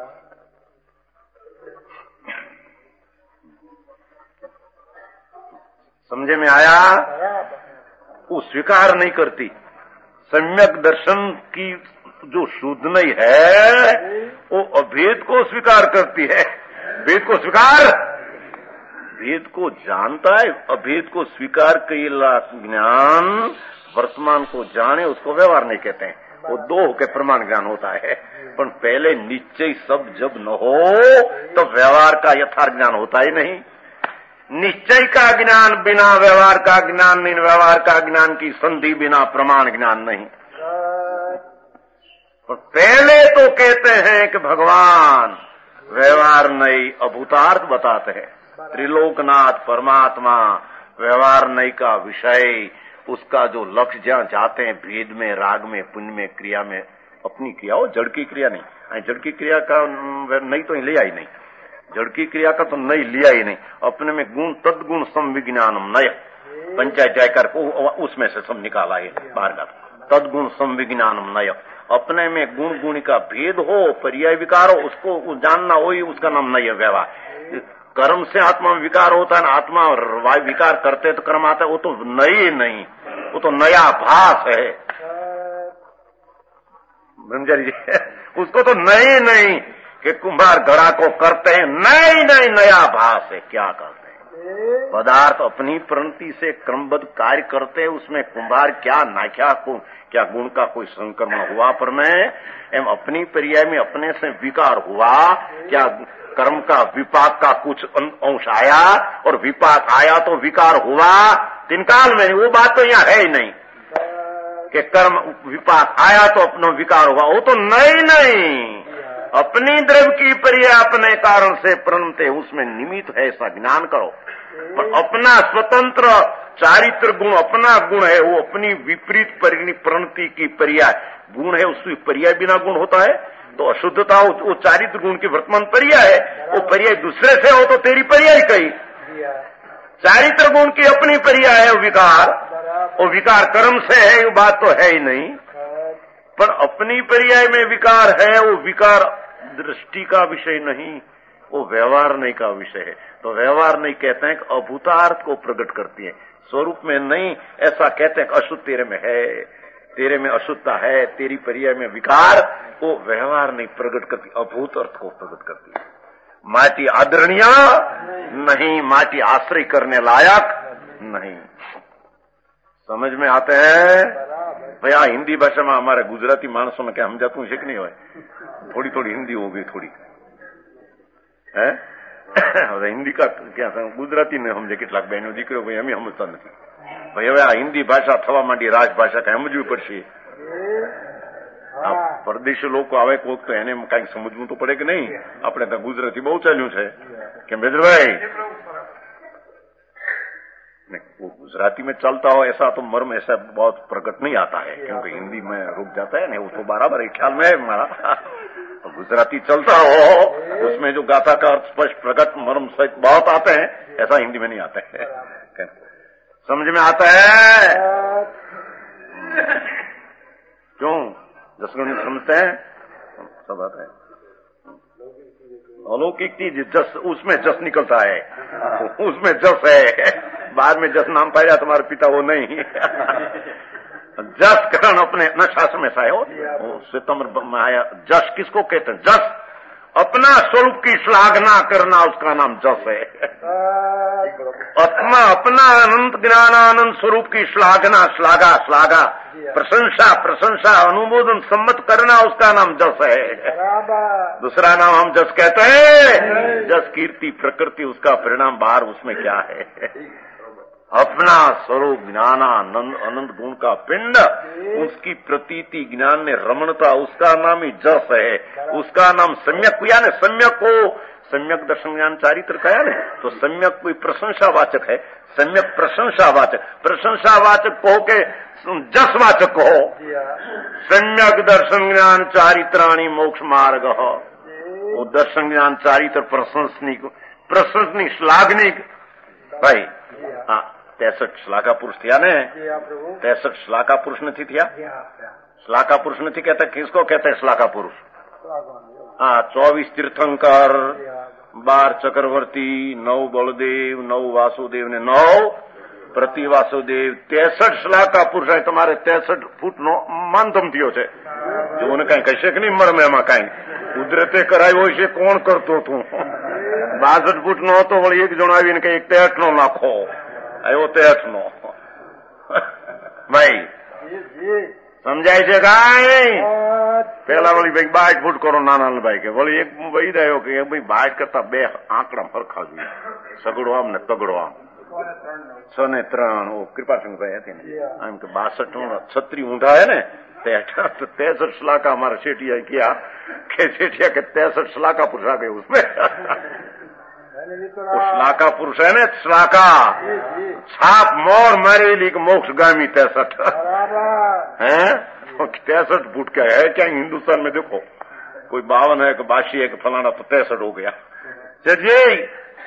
समझे में आया? वो स्वीकार नहीं करती। सम्यक दर्शन की जो शुद्ध नहीं है वो अभेद को स्वीकार करती है। वेद को स्वीकार, वेद को जानता है, अभेद को स्वीकार करेला ज्ञान वर्तमान को जाने उसको व्यवहार नहीं कहते हैं। वो 2 के प्रमाण ज्ञान होता है, पर पहले निश्चय सब जब न हो तो व्यवहार का यथार्थ ज्ञान होता ही नहीं। निश्चय का ज्ञान बिना व्यवहार का ज्ञान नहीं, व्यवहार का ज्ञान की संधि बिना प्रमाण ज्ञान नहीं। पर पहले तो कहते हैं कि भगवान व्यवहार नहीं अभूतार्थ बताते हैं। त्रिलोकनाथ परमात्मा व्यवहार नहीं का विषय, उसका जो लक्ष्य जहां जाते हैं, भेद में, राग में, पुण्य में, क्रिया में, अपनी क्रिया हो, जड़ की क्रिया नहीं। जड़ की क्रिया का नहीं तो लिया ही नहीं, जड़ की क्रिया का तो नहीं लिया ही नहीं। अपने में गुण तदगुण संविज्ञानम नय, पंचायत जाकर उसमें से सब निकाला है बाहर का। तदगुण संविज्ञानम नय, अपने में गुण गुण का भेद हो, पर्याय विकार हो, उसको जानना, वही उसका नाम नहीं है व्यवहार। कर्म से आत्मा में विकार होता है ना, आत्मा विकार करते तो कर्म आता है, वो तो नहीं, वो तो नया भास है। ब्रह्मचारी जी उसको तो नहीं कि कुम्हार घड़ा को करते हैं, नहीं नया भास है, क्या करते हैं? पदार्थ अपनी प्रणति से क्रमबद्ध कार्य करते हैं, उसमें कुम्हार क्या नाख्या को क्या गुण का कोई संक्रमण हुआ पर में एवं अपनी पर्याय में अपने से विकार हुआ, क्या कर्म का विपाक का कुछ अंश आया और विपाक आया तो विकार हुआ तिनकाल में, वो बात तो यहाँ है ही नहीं कि कर्म विपाक आया तो अपना विकार हुआ, वो तो नहीं अपनी द्रव्य की पर्याय अपने कारण से प्रणते उसमें निमित्त है, ऐसा ज्ञान करो। पर अपना स्वतंत्र चारित्र गुण अपना गुण है, वो अपनी विपरीत प्रणति की पर्याय गुण है, उसकी पर्याय बिना गुण होता है तो अशुद्धता वो चारित्र गुण की वर्तमान पर्याय है, वो पर्याय दूसरे से हो तो तेरी पर्याय कही। चारित्र गुण की अपनी पर्याय है विकार, वो विकार कर्म से है, वो बात तो है ही नहीं। पर अपनी पर्याय में विकार है, वो विकार दृष्टि का विषय नहीं, वो व्यवहार नहीं का विषय है। तो व्यवहार नहीं कहते हैं कि अभूतार्थ को प्रकट करती है, स्वरूप में नहीं। ऐसा कहते हैं कि अशुद्ध तेरे में है, तेरे में अशुद्धता है, तेरी पर्याय में विकार, वो व्यवहार नहीं प्रकट करती, अभूत अर्थ को प्रकट करती है। माटी आदरणीय नहीं, माटी आश्रय करने लायक नहीं। समझ में आते हैं भैया? हिंदी भाषा में हमारे गुजराती मानसों में क्या हम जातू है कि नहीं हो? थोड़ी हिंदी हो गई थोड़ी है हिंदी का क्या गुजराती ने समझे કેટલાક બહેનો દીકરીઓ ભાઈ અમે સમજતા નથી ભાઈ। હવે આ हिंदी भाषा થવા માંડી રાજભાષા કઈ સમજવી પડશે। આ પરદેશી લોકો આવે કોઈક તો એને કઈક સમજવું તો પડે કે નહીં? આપણે ત્યાં ગુજરાતી બહુ ચાલ્યું છે કેમ બેદરભાઈ? वो गुजराती में चलता हो ऐसा तो मर्म ऐसा बहुत प्रकट नहीं आता है, क्योंकि हिंदी में रुक जाता है नहीं, वो तो बराबर है ख्याल में है हमारा। तो गुजराती चलता हो उसमें जो गाथा का अर्थ स्पष्ट प्रकट मर्म सहित बहुत आते हैं, ऐसा हिंदी में नहीं आता है। समझ में आता है क्यों? जसगुण समझते हैं सब आता है। अलौकिक चीज जस, उसमें जस निकलता है, उसमें जस है। बाद में जस नाम पाया तुम्हारे पिता वो नहीं जस करण अपने न शास्त्र में सा है वो सितंबर में आया। जस किसको कहते हैं? जस अपना स्वरूप की श्लाघना करना, उसका नाम जस है। अपना अनंत ज्ञानानंद स्वरूप की श्लाघना, श्लाघा प्रशंसा अनुमोदन सम्मत करना, उसका नाम जस है। दूसरा नाम हम जस कहते हैं, जस कीर्ति प्रकृति, उसका परिणाम बाहर उसमें क्या है? अपना स्वरूप ज्ञानानंद अनंत गुण का पिंड, उसकी प्रतीति ज्ञान में रमणता, उसका नाम ही जस है। उसका नाम सम्यक किया ने, सम्यक को सम्यक दर्शन ज्ञान चारित्र कहा ने, तो सम्यक कोई प्रशंसावाचक है, सम्यक प्रशंसावाचक कहो के जसवाचक कहो। सम्यक दर्शन ज्ञान चारित्राणी मोक्ष मार्ग, वो दर्शन ज्ञान चारित्र प्रशंसनी श्लाघनी भाई। हाँ 63 श्लाघा पुरुष थिया ने, 63 श्लाघा पुरुष नहीं थिया? श्लाघा पुरुष नहीं कहते, किसको कहते हैं श्लाघा पुरुष? हाँ 24 तीर्थंकर, 12 चक्रवर्ती, 9 बलदेव, 9 वासुदेव ने 9 प्रति वासुदेव, 63 श्लाघा पुरुष है। तुम्हारे 63 फूट नो मानतम थियो छे, जो उन्हें कहीं कशे कि नहीं मर में एमा कहीं कुदरते करायो છે કોણ કરતો તું? 62 ફૂટ નો હતો વળી એક જણ આવીને કે 63 નો નાખો, આવ્યો 63 નો ભાઈ। સમજાય છે કાંઈ? પેલા વળી ભાઈ 22 ફૂટ કરો નાના ભાઈ કે વળી એક ભાઈ રહ્યો કે ભાઈ 22 કરતા 2 આંકડા ફરખા જોઈએ, સગડો આમ ને તગડો આમ। 6 ને 3 वो कृपाशंकर भाई હતી ને આમ કે 62 छतरी ऊंधा है ने 63 श्लाघा हमारा सेठिया किया के सेठिया के 63 श्लाघा पुरुष आ गए उसमें। श्लाघा पुरुष है ना, श्लाघा छाप मोर मरेली मोक्ष गामी 63 है। 63 फुट का है क्या हिंदुस्तान में? देखो कोई 52 है कि 82 है कि फलाना, तो 63 हो गया। चलिए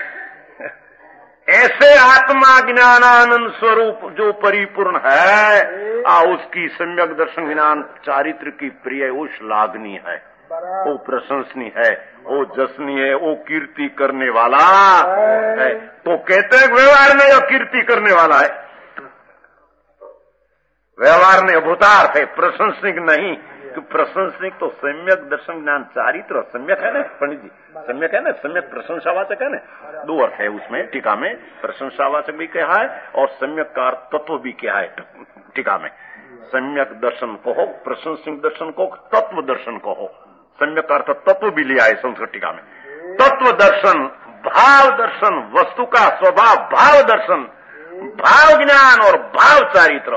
ऐसे आत्मा ज्ञानानंद स्वरूप जो परिपूर्ण है, उसकी सम्यक दर्शन ज्ञान चारित्र की प्रिय, वो श्लाघनीय है, वो प्रशंसनीय है, वो जसनीय है, वो कीर्ति करने वाला है। तो कहते हैं व्यवहार में कीर्ति करने वाला है, व्यवहार में अभूतार्थ है, प्रशंसनिक नहीं। कि प्रशंसनिक तो सम्यक दर्शन ज्ञान चारित्र सम्यक है ना पंडित जी, सम्यक है ना, सम्यक प्रशंसावाचक है ना, दो अर्थ है उसमें टीका में, प्रशंसावाचक भी कहा है और सम्यक का तत्व भी क्या है टीका में। सम्यक दर्शन कहो, प्रशंसनिक दर्शन कहो, तत्व दर्शन कहो, सम्यक का अर्थ तत्व भी लिया है संस्कृत टीका में। तत्व दर्शन, भाव दर्शन, वस्तु का स्वभाव भाव दर्शन, भाव ज्ञान और भाव चारित्र।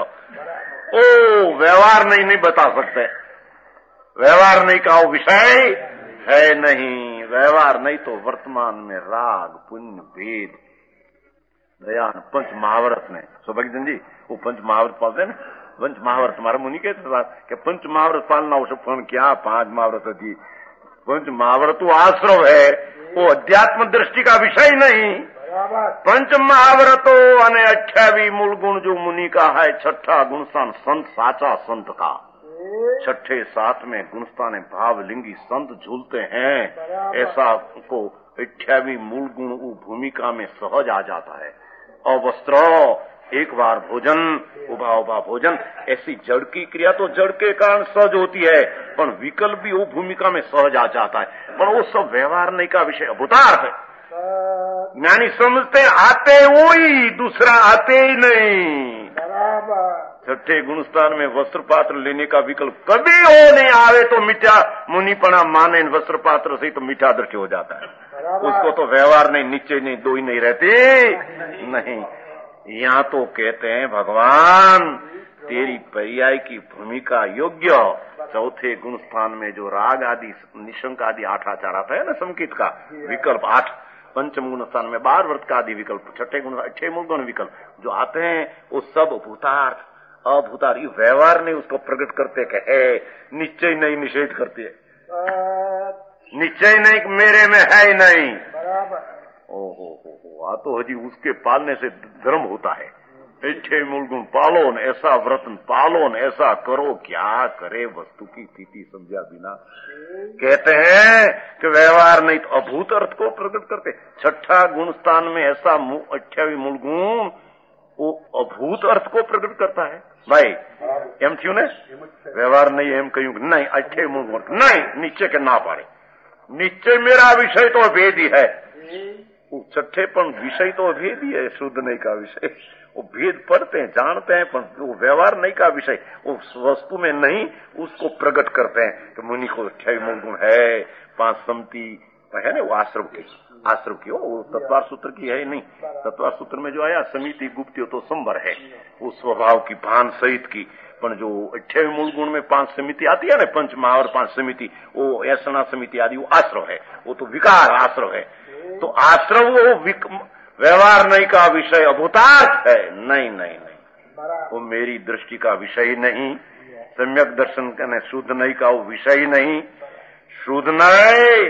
ओ व्यवहार नहीं बता सकते, व्यवहार नहीं का वो विषय है नहीं, व्यवहार नहीं तो वर्तमान में राग पुण्य भेद दयान पंच महावरत में सौभाग्यचंद जी वो पंच महावरत पालते हैं ना, पंच महावरत हमारे मुनि के साथ कि पंच महावरत पालना उसे फोन क्या 5 महावरत जी, पंच महावरत वो आश्रव है, वो अध्यात्म दृष्टि का विषय नहीं। पंच महावरतो અને 28 मूल गुण जो मुनि का है, छठा गुणस्थान संत साचा संत का, छठे 7 में गुणस्थान भावलिंगी संत झूलते हैं, ऐसा को 28 मूल गुण भूमिका में सहज आ जाता है। अवस्त्र एक बार भोजन उभा भोजन, ऐसी जड़ की क्रिया तो जड़ के कारण सहज होती है, पर विकल्प भी वो भूमिका में सहज आ जाता है, पर वो सब व्यवहार नहीं का विषय अभूतार्थ है। ज्ञानी समझते आते वही, दूसरा आते ही नहीं। छठे गुणस्थान में वस्त्र पात्र लेने का विकल्प कभी हो नहीं आवे तो मिठा मुनिपना माने वस्त्र पात्र से तो मीठा दृष्टि हो जाता है, उसको तो व्यवहार नहीं, नीचे नहीं, दो ही नहीं रहती नहीं। यहाँ तो कहते हैं भगवान तेरी पर्याय की भूमिका योग्य। चौथे गुण स्थान में जो राग आदि निशंक आदि 8 आचार आता है ना, संकित का विकल्प 8, पंचम गुण स्थान में 12 व्रत का आदि विकल्प, छठे गुण 6 मूल गुण विकल्प जो आते हैं वो सब भूतार्थ अभूतार्थ, ये व्यवहार नहीं उसको प्रकट करते कहे, निश्चय नहीं निषेध करते है, निश्चय नहीं मेरे में है ही नहीं। ओहो आ तो हजी उसके पालने से धर्म होता है। 6 मूल गुण पालो न, ऐसा व्रतन पालो न, ऐसा करो, क्या करे वस्तु की स्थिति समझा बिना। कहते हैं कि व्यवहार नहीं तो अभूत अर्थ को प्रकट करते। छठा गुण स्थान में ऐसा 28 मूल गुण वो अभूत अर्थ को प्रकट करता है। भाई एम थी ने व्यवहार नहीं एम कहूं नहीं, 28 मूल गुण नहीं, नीचे के ना पाड़े, नीचे मेरा विषय तो भेद ही है, छठे पण विषय तो भेद ही है, शुद्ध नहीं का विषय, वो भेद पढ़ते हैं जानते हैं, पर वो व्यवहार नहीं का विषय वो वस्तु में नहीं उसको प्रकट करते हैं कि मुनि को 28 मूल गुण है, 5 सम्मति है ना, वो आश्रम की वो तत्वार सूत्र की है नहीं, तत्वार सूत्र में जो आया समिति गुप्त्यो तो संवर है, वो स्वभाव की भान सहित की, पर जो 28 मूल गुण में 5 समिति आती है ना, पंच महावर 5 समिति, वो ऐसा समिति आदि वो आश्रव है, वो तो विकार आश्रव है, तो आश्रव वो व्यवहार नहीं का विषय अभूतार्थ है, नहीं, वो मेरी दृष्टि का विषय नहीं, सम्यक दर्शन करने शुद्ध नहीं का वो विषय नहीं, शुद्ध नहीं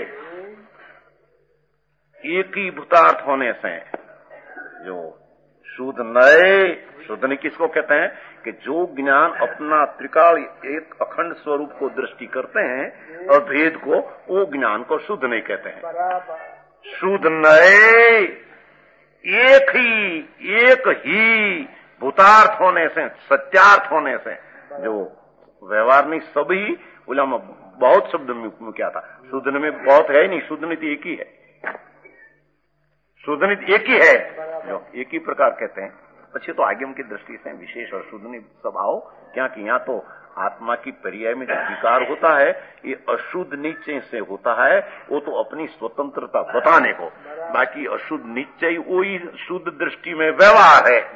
एक ही भूतार्थ होने से जो शुद्ध नहीं किसको कहते हैं कि जो ज्ञान अपना त्रिकाल एक अखंड स्वरूप को दृष्टि करते हैं और भेद को, वो ज्ञान को शुद्ध नहीं कहते हैं। शुद्ध नहीं एक ही भूतार्थ होने से, सत्यार्थ होने से, जो व्यवहार नहीं सभी बोला बहुत शब्द में क्या था, शुद्ध में बहुत है नहीं, शुद्ध नीति एक ही है, शुद्ध नीति एक ही है, जो एक ही प्रकार कहते हैं। अच्छे तो आगम की दृष्टि से विशेष और शुद्ध नीति स्वभाव क्या कि यहाँ तो आत्मा की पर्याय में जो विकार होता है ये अशुद्ध निश्चय से होता है, वो तो अपनी स्वतंत्रता बताने को, बाकी अशुद्ध निश्चय वही शुद्ध दृष्टि में व्यवहार है,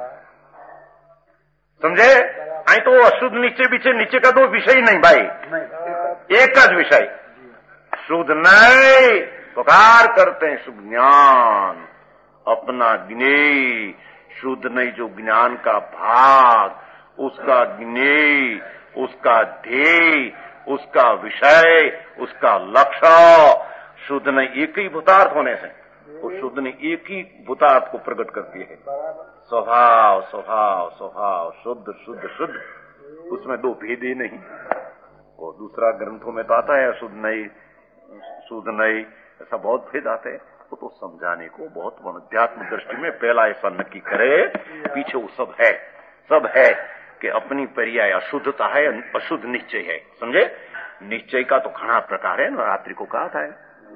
समझे। आई तो अशुद्ध निश्चय पीछे नीचे का तो विषय नहीं भाई, एक का विषय शुद्ध नहीं पुकार करते हैं, शुद्ध ज्ञान अपना ज्ञेय, शुद्ध नहीं जो ज्ञान का भाग, उसका ज्ञेय, उसका ध्येय, उसका विषय, उसका लक्ष्य, शुद्ध नहीं एक ही भूतार्थ होने से वो शुद्ध नहीं एक ही भूतार्थ को प्रकट करती है। स्वभाव स्वभाव स्वभाव शुद्ध शुद्ध शुद्ध, उसमें दो भेद ही नहीं। और दूसरा ग्रंथों में तो आता है शुद्ध नहीं ऐसा बहुत भेद आते हैं, वो तो समझाने को बहुत अध्यात्म दृष्टि में पहला ऐसा नक्की करे, पीछे वो सब है कि अपनी पर्याय अशुद्धता है, अशुद्ध निश्चय है। समझे? निश्चय का तो घना प्रकार है, नवरात्रि को कहा था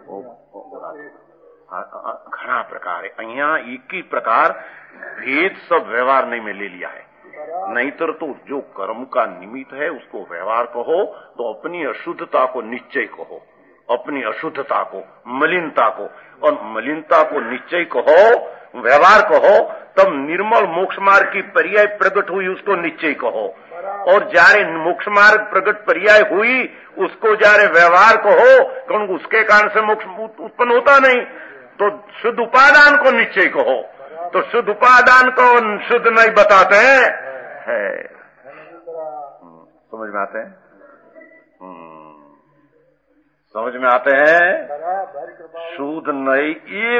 घना प्रकार है। अहिया एक ही प्रकार भेद सब व्यवहार नहीं में ले लिया है। नहीं तो जो कर्म का निमित्त है उसको व्यवहार कहो, तो अपनी अशुद्धता को निश्चय कहो, अपनी अशुद्धता को, मलिनता को, और मलिनता को निश्चय कहो, व्यवहार कहो, तब निर्मल मोक्ष मार्ग की पर्याय प्रकट हुई उसको निश्चय कहो। और जारे मोक्ष मार्ग प्रकट पर्याय हुई उसको जारे व्यवहार कहो, क्योंकि उसके कारण से मोक्ष उत्पन्न होता नहीं, तो शुद्ध उपादान को निश्चय कहो। तो शुद्ध उपादान को शुद्ध नहीं बताते है। समझ में आते हैं? समझ में आते हैं? शुद्ध नहीं,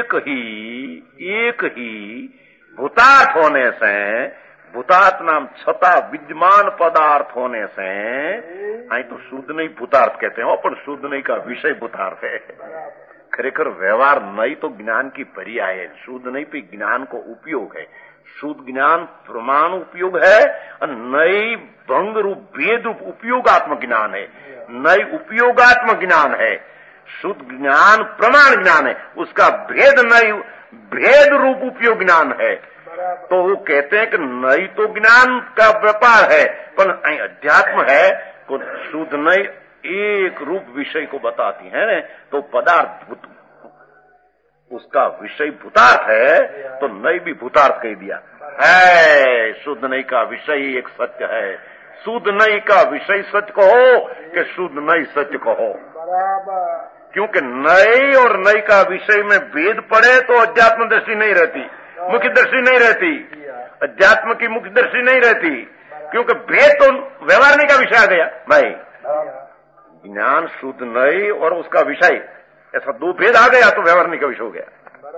एक ही भूतार्थ होने से, भूतार्थ नाम छता विद्यमान पदार्थ होने से, आई तो शुद्ध नहीं भूतार्थ कहते हैं, पर शुद्ध नहीं का विषय भूतार्थ है। खरेखर व्यवहार नहीं तो ज्ञान की पर्याय है, शुद्ध नहीं पे ज्ञान को उपयोग है। शुद्ध ज्ञान प्रमाण उपयोग है और नई भंग रूप भेद रूप उपयोगात्मक ज्ञान है, नई उपयोगात्मक ज्ञान है। शुद्ध ज्ञान प्रमाण ज्ञान है, उसका भेद नई भेद रूप उपयोग ज्ञान है। तो वो कहते हैं कि नई तो ज्ञान का व्यापार है, पर अध्यात्म है को शुद्ध नई एक रूप विषय को बताती है। तो पदार्थ उसका विषय भूतार्थ है, तो नई भी भूतार्थ कह दिया है। शुद्ध नई का विषय एक सत्य है, शुद्ध नई का विषय सत्य कहो कि शुद्ध नई सत्य कहो। क्योंकि नई और नई का विषय में भेद पड़े तो अध्यात्म दृष्टि नहीं रहती, मुख्य दृष्टि नहीं रहती, अध्यात्म की मुख्य दृष्टि नहीं रहती, क्योंकि भेद तो व्यवहार का विषय आ गया भाई। ज्ञान शुद्ध नई और उसका विषय, ऐसा दो भेद आ गया तो व्यवहार का विषय हो गया।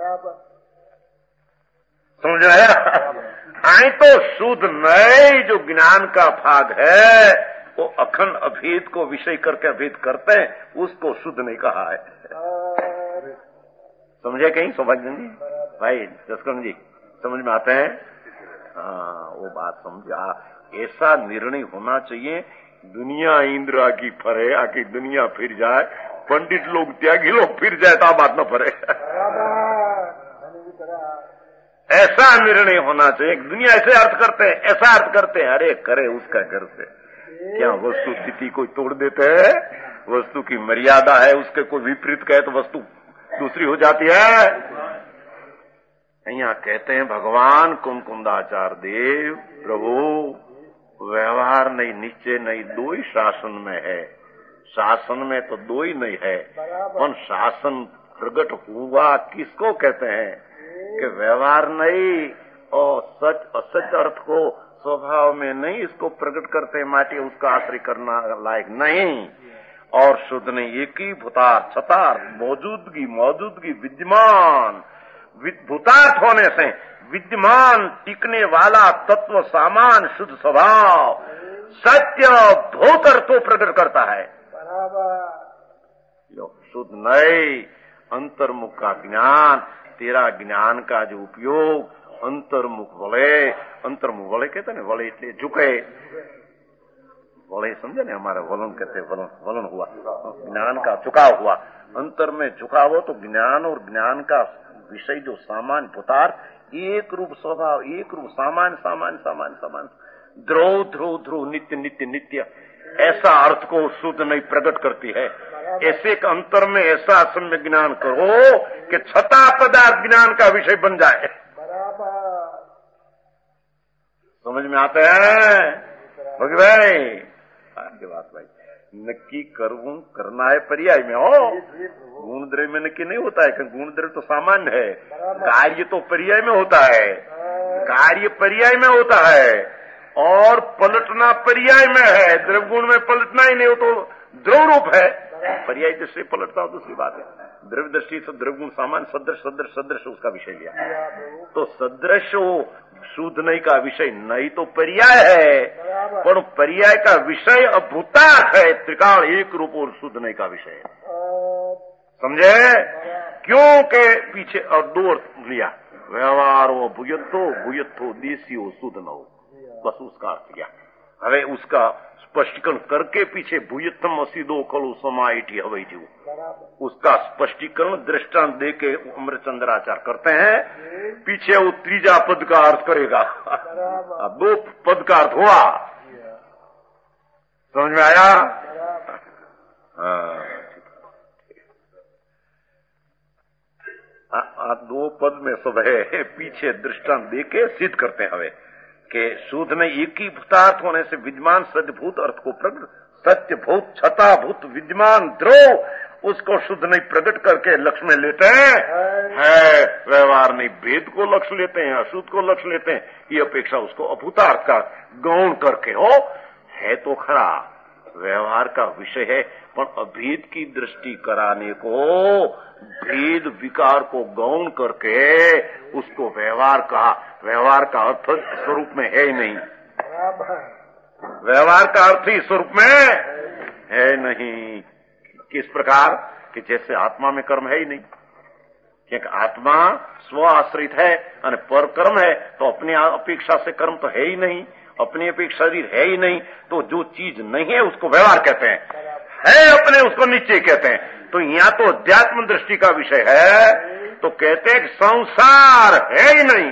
समझ आया? आई तो शुद्ध नई जो ज्ञान का भाग है वो अखंड अभेद को विषय करके अभेद करते हैं, उसको शुद्ध नहीं कहा है। समझे? कहीं समझ नहीं भाई जसकरण जी? समझ में आते हैं? हाँ, वो बात समझा। ऐसा निर्णय होना चाहिए, दुनिया इंद्र की फरे, आकी दुनिया फिर जाए, पंडित लोग त्यागी लोग फिर जाए तो बात न फरे। ऐसा निर्णय होना चाहिए। दुनिया ऐसे अर्थ करते हैं, ऐसा अर्थ करते हैं, अरे करे उसका घर से क्या वस्तु स्थिति कोई तोड़ देते हैं? वस्तु की मर्यादा है, उसके कोई विपरीत कहे तो वस्तु दूसरी हो जाती है। यहाँ कहते हैं भगवान कुमकुंदाचार्य देव, प्रभु व्यवहार नहीं निश्चय नहीं, दो ही शासन में है। शासन में तो दो ही नहीं है, पर शासन प्रकट हुआ किसको कहते हैं कि व्यवहार नहीं और सच असच अर्थ को स्वभाव में नहीं इसको प्रकट करते, माटी उसका आश्रय करना लायक नहीं। और शुद्ध नहीं, एक ही भूतार्थ छतार्थ मौजूदगी विद्यमान, भूतार्थ होने से विद्यमान टिकने वाला तत्व सामान शुद्ध स्वभाव सत्य भूत अर्थों प्रकट करता है। शुद्ध नई अंतर्मुख का ज्ञान, तेरा ज्ञान का जो उपयोग अंतर्मुख वलय, अंतर्मुख वलय कहते हैं वलय इसलिए झुके, वलय समझे ना, हमारा वलन कहते हैं, वलन हुआ ज्ञान का झुकाव हुआ, अंतर में झुकाव हो तो ज्ञान और ज्ञान का विषय जो सामान्य भूतार्थ एक रूप स्वभाव, एक रूप सामान्य सामान्य सामान्य सामान्य ध्रुव ध्रुव ध्रुव नित्य नित्य नित्य, ऐसा अर्थ को शुद्ध नहीं प्रकट करती है। ऐसे एक अंतर में ऐसा सम्य ज्ञान करो कि छठा पदार्थ ज्ञान का विषय बन जाए। समझ में आता है भगी भाई? आपकी बात भाई नक्की करूं करना है पर्याय में हो, गुण द्रव्य में नक्की नहीं होता है, क्योंकि गुण द्रव्य तो सामान्य है, कार्य तो पर्याय में होता है, कार्य पर्याय में होता है और पलटना पर्याय में है। द्रव्य गुण में पलटना ही नहीं हो तो द्रव रूप है, पर्याय दृष्टि पलटता हो दूसरी बात है। द्रव्य दृष्टि से द्रव्य गुण सामान्य सदृश सदृश सदृश उसका विषय लिया, तो सदृश हो शुद्ध नहीं का विषय नहीं तो पर्याय है, पर पर्याय का विषय अभूतार्थ है, त्रिकाल एक रूप और शुद्ध नहीं का विषय है। समझे? क्योंकि पीछे और दो अर्थ लिया, व्यवहार हो भूयत्थो भूयत्थो देसी हो शुद्ध न हो, बस उसका अर्थ किया। હવે उसका स्पष्टीकरण करके पीछे भूयत्तम असीदो खलु समाइठी हवई जीव, उसका स्पष्टीकरण दृष्टांत दे के अमृतचंद्राचार्य करते हैं। पीछे वो तीजा पद का अर्थ करेगा। दो पद का अर्थ हुआ, समझ में आया? दो पद में सब है, पीछे दृष्टांत दे के सिद्ध करते हैं हवे कि शुद्ध में एक ही भूतार्थ होने से विद्यमान सत्यभूत अर्थ को प्रकट, सत्यभूत छताभूत विद्यमान द्रोह उसको शुद्ध नहीं प्रकट करके लक्ष्य में लेते हैं, है व्यवहार नहीं, भेद को लक्ष्य लेते हैं, अशुद्ध को लक्ष्य लेते हैं। ये अपेक्षा उसको अभूतार्थ का गौण करके हो, है तो खरा व्यवहार का विषय है, पर अभेद की दृष्टि कराने को भेद विकार को गौण करके उसको व्यवहार कहा। व्यवहार का अर्थ स्वरूप में है ही नहीं, व्यवहार का अर्थ ही स्वरूप में है नहीं। किस प्रकार कि जैसे आत्मा में कर्म है ही नहीं, क्योंकि आत्मा स्व आश्रित है और पर कर्म है, तो अपनी अपेक्षा से कर्म तो है ही नहीं, अपनी अपेक्षा शरीर है ही नहीं, तो जो चीज नहीं है उसको व्यवहार कहते हैं, है अपने उसको निश्चय कहते हैं। तो यहाँ तो अध्यात्म दृष्टि का विषय है, तो कहते हैं कि संसार है ही नहीं,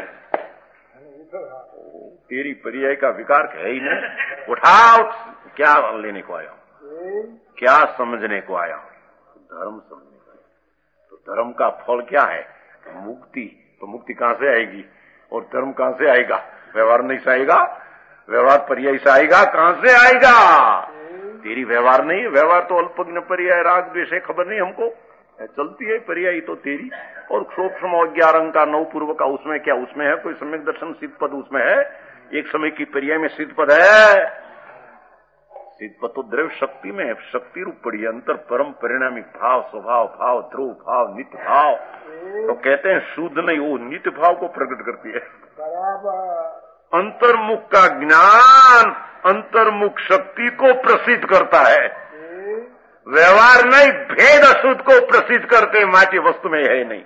तेरी पर्याय का विकार है ही नहीं। उठाओ, क्या लेने को आया हूं, क्या समझने को आया हूं? धर्म समझने को आया। तो धर्म का फल क्या है? मुक्ति। तो मुक्ति कहां से आएगी और धर्म कहां से आएगा? व्यवहार नहीं से आएगा, व्यवहार पर्याय से आएगा, कहां से आएगा? तेरी व्यवहार नहीं, व्यवहार तो अल्पज्ञ पर्याय राग द्वेष है, खबर नहीं हमको, चलती है पर्याय तो तेरी। और सूक्ष्म 11 अंक का 9 पूर्व का उसमें क्या, उसमें है कोई सम्यक दर्शन सिद्ध पद उसमें है, एक समय की पर्याय में सिद्ध पद है। सिद्ध पद तो द्रव्य शक्ति में है, शक्ति रूप पड़ी अंतर परम परिणामी भाव, स्वभाव भाव, ध्रुव भाव, नित्य भाव। तो कहते हैं शुद्ध नहीं, वो नित्य भाव को प्रकट करती है। अंतर्मुख का ज्ञान अंतर्मुख शक्ति को प्रसिद्ध करता है, व्यवहार नहीं भेद अशुद्ध को प्रसिद्ध करते माटी वस्तु में है नहीं।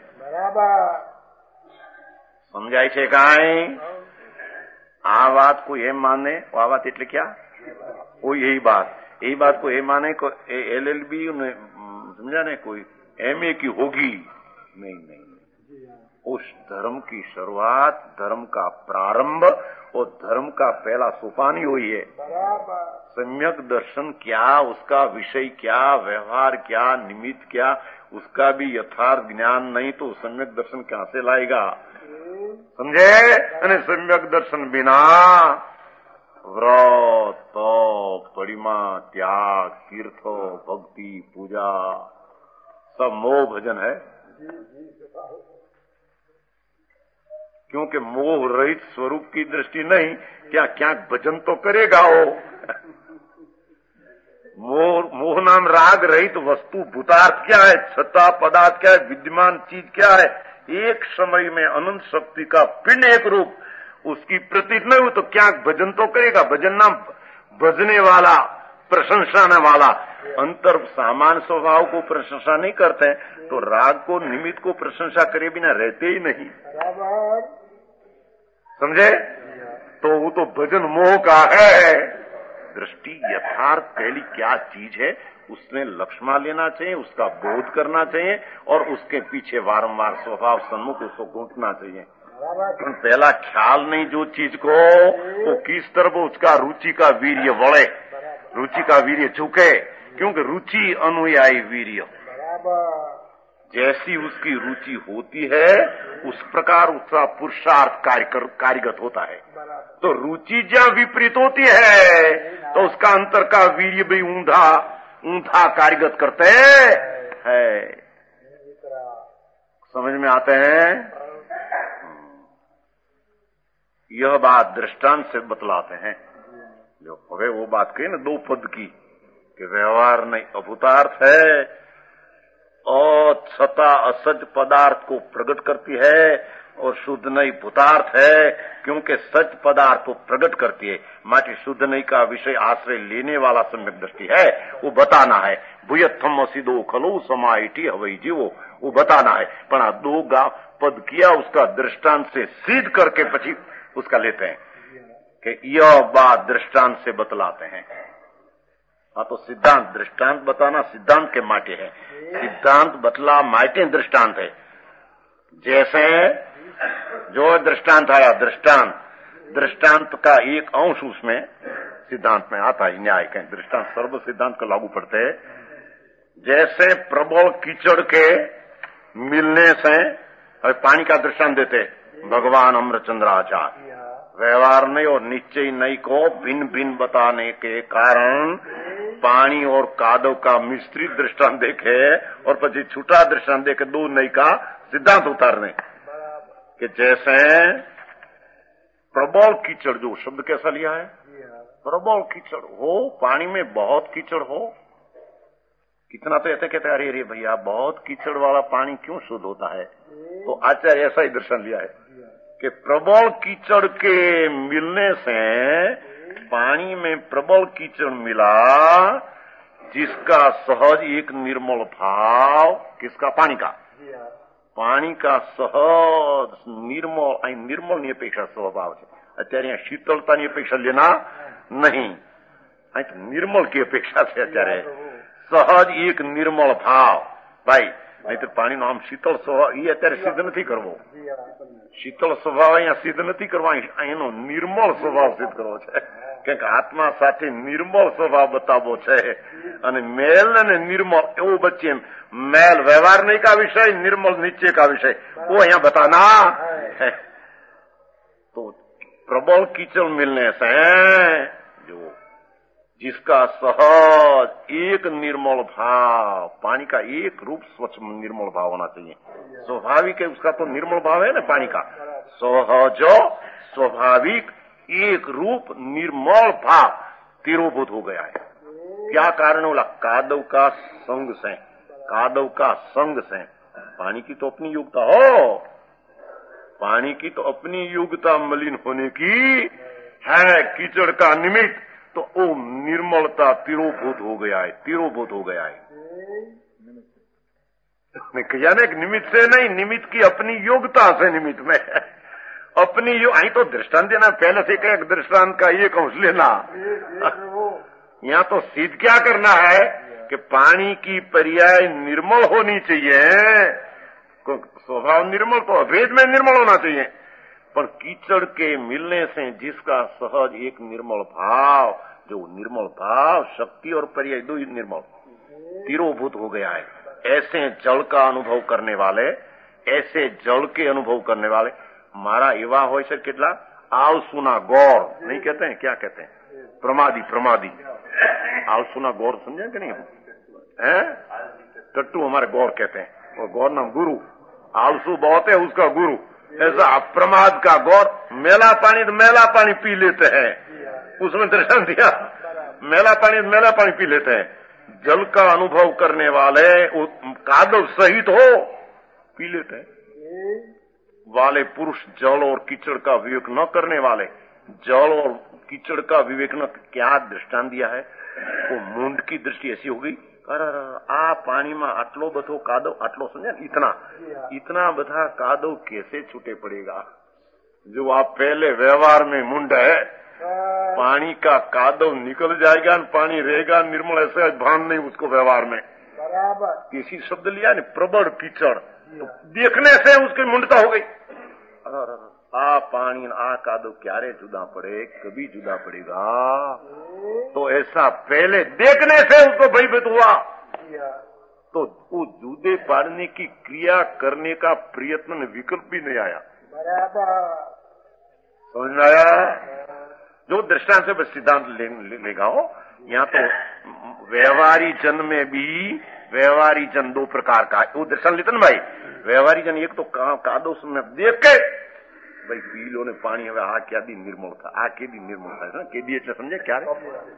समझाय छे काई? आ बात को ये माने, आ बात एटले क्या? वो यही बात को ये माने को LLB ने समझा नहीं, कोई MA की होगी नहीं। उस धर्म की शुरुआत, धर्म का प्रारंभ और धर्म का पहला सोपान ही हुई है। सम्यक दर्शन क्या, उसका विषय क्या, व्यवहार क्या, निमित्त क्या, उसका भी यथार्थ ज्ञान नहीं तो सम्यक दर्शन कहां से लाएगा? समझे? અને सम्यक दर्शन बिना व्रत, तप, परिमा, त्याग, तीर्थ, भक्ति, पूजा सब मोह भजन है। क्योंकि मोह रहित स्वरूप की दृष्टि नहीं, क्या भजन तो करेगा वो। मोह नाम राग रहित वस्तु भूतार्थ क्या है, छता पदार्थ क्या है, विद्यमान चीज क्या है, एक समय में अनंत शक्ति का पिंड एक रूप, उसकी प्रतीत नहीं हुई तो क्या भजन तो करेगा। भजन नाम भजने वाला, प्रशंसाने वाला। अंतर सामान्य स्वभाव को प्रशंसा नहीं करते तो राग को निमित्त को प्रशंसा करे बिना रहते ही नहीं। समझे? तो वो तो भजन मोह का है। दृष्टि यथार्थ पहली क्या चीज है उसमें लक्ष्मा लेना चाहिए, उसका बोध करना चाहिए और उसके पीछे वारंवार स्वभाव सन्मुख उसको घूंटना चाहिए। पहला ख्याल नहीं जो चीज को, वो किस तरफ उसका रुचि का वीर्य बढ़े, रुचि का वीर्य झुके, क्योंकि रुचि अनुयायी वीर्य। जैसी उसकी रुचि होती है उस प्रकार उसका पुरुषार्थ कार्यगत होता है। तो रुचि जहां विपरीत होती है तो उसका अंतर का वीर्य भी ऊंधा कार्यगत करते हैं। समझ में आते हैं? यह बात दृष्टांत से बतलाते हैं। जो हवे वो बात कही ना 2 पद की कि व्यवहार नहीं अभूतार्थ है और सता असज पदार्थ को प्रकट करती है और शुद्ध नहीं भूतार्थ है, क्योंकि सच पदार्थ को प्रकट करती है। माटी शुद्ध नहीं का विषय आश्रय लेने वाला सम्यक दृष्टि है, वो बताना है। भूयत्थम असिदो खलु समाइठी हवई जीवो, वो बताना है। पर 2 पद किया उसका दृष्टांत से सिद्ध करके पछी उसका लेते हैं कि यह बात दृष्टांत से बतलाते हैं। हाँ, तो सिद्धांत दृष्टांत बताना सिद्धांत के माटे है, सिद्धांत बतला माटे दृष्टांत है। जैसे जो दृष्टांत आया, दृष्टांत का एक अंश उसमें सिद्धांत में आता है, न्याय के दृष्टांत सर्व सिद्धांत को लागू पड़ते हैं। जैसे प्रबल कीचड़ के मिलने से पानी का दृष्टांत देते भगवान अमृतचंद्राचार्य, व्यवहार नहीं और निश्चय नहीं को भिन्न भिन्न बताने के कारण पानी और कादव का मिश्रित दृष्टांत देखे और પછી छूटा दृष्टांत देखे दो नहीं का सिद्धांत उतारने कि जैसे प्रबल कीचड़, जो शब्द कैसा लिया है, प्रबल कीचड़ हो, पानी में बहुत कीचड़ हो, कितना तो ऐसे कहते अरे भैया बहुत कीचड़ वाला पानी क्यों शुद्ध होता है, तो आचार्य ऐसा ही दर्शन लिया है कि प्रबल कीचड़ के मिलने से पानी में प्रबल कीचड़ मिला, जिसका सहज एक निर्मल भाव, किसका, पानी का सहज निर्मल ની અપેક્ષા સ્વભાવ છે। અત્યારે यहाँ શીતળતાની અપેક્ષા લેना नहीं, અહીં निर्मल की अपेक्षा છે। અત્યારે सहज एक निर्मल भाव भाई, नहीं तो पानी નો આમ શીતળ સ્વભાવ એ અત્યારે સિદ્ધ નથી કરવો, શીતળ સ્વભાવ અહીંયા સિદ્ધ નથી કરવા, એનો નિર્મળ સ્વભાવ સિદ્ધ કરવો છે। કે આત્મા સાથે નિર્મળ સ્વભાવ બતાવવો છે અને મેલ અને નિર્મળ એવું વચ્ચે मैल व्यवहार नहीं का विषय, निर्मल निश्चय का विषय, वो यहाँ बताना है। तो प्रबल कीचड़ मिलने से जो जिसका सहज एक निर्मल भाव, पानी का एक रूप स्वच्छ निर्मल भाव होना चाहिए। स्वाभाविक है उसका तो निर्मल भाव है ना, पानी का सहज स्वाभाविक एक रूप निर्मल भाव तिरोभूत हो गया है। क्या कारण बोला, कादव का संग से, कादव का संग से। पानी की तो अपनी योग्यता हो, पानी की तो अपनी योग्यता मलिन होने की है, कीचड़ का निमित्त तो वो निर्मलता तिरोभूत हो गया है, तिरोभूत हो गया है। यानी निमित्त से नहीं, निमित्त की अपनी योग्यता से निमित्त में अपनी आई तो दृष्टांत देना, पहले से एक दृष्टांत का एक अंश लेना। यहाँ तो सिद्ध क्या करना है कि पानी की पर्याय निर्मल होनी चाहिए, स्वभाव निर्मल तो अभेद में निर्मल होना चाहिए, पर कीचड़ के मिलने से जिसका सहज एक निर्मल भाव, जो निर्मल भाव शक्ति और पर्याय दो निर्मल तिरोभूत हो गया है। ऐसे जल का अनुभव करने वाले, ऐसे जल के अनुभव करने वाले मारा एवा हो से કેટલા આળસુના ગોળ नहीं कहते हैं, क्या कहते हैं, प्रमादी, प्रमादी आलसूना गौर समझे कि नहीं है, टट्टू हमारे गौर कहते हैं, और गौर नाम गुरु, आलसू बहुत है उसका गुरु, ऐसा अप्रमाद का गौर। मेला पानी पी लेते हैं, उसमें दर्शन दिया, मेला पानी पी लेते हैं। जल का अनुभव करने वाले कादव सहित हो पी लेते हैं वाले पुरुष, जल और कीचड़ का विवेक न करने वाले, जल और कीचड़ का विवेक न, क्या दृष्टांत दिया है, वो मुंड की दृष्टि ऐसी हो गई, आ पानी में आटलो बधो कादव, आटलो समझे, इतना बधा कादव कैसे छूटे पड़ेगा। जो आप पहले व्यवहार में मुंड है, पानी का कादव निकल जाएगा, पानी रहेगा निर्मल, ऐसा भान नहीं उसको व्यवहार में। किसी शब्द लिया न प्रबल कीचड़, तो देखने से उसकी मुंडता हो गई, आ पानी आ कादव क्यारे जुदा पड़े, कभी जुदा पड़ेगा, तो ऐसा पहले देखने से उसको भयभीत हुआ, तो वो जुदे पाड़ने की क्रिया करने का प्रयत्न विकल्प भी नहीं आया। समझ में आया? जो दृष्टांत से बस सिद्धांत लेगा हो। यहाँ तो व्यवहारी जन में भी व्यवहारी जन दो प्रकार का, वो दृष्टांत लेते ना भाई, व्यवहारी जन एक तो कादो में देख के भाई पी लो ने पानी, હવે આ ક્યાદી નિર્મળ થાય, આ કેદી નિર્મળ થાય છે, કેદી એટલે સમજે ક્યારે,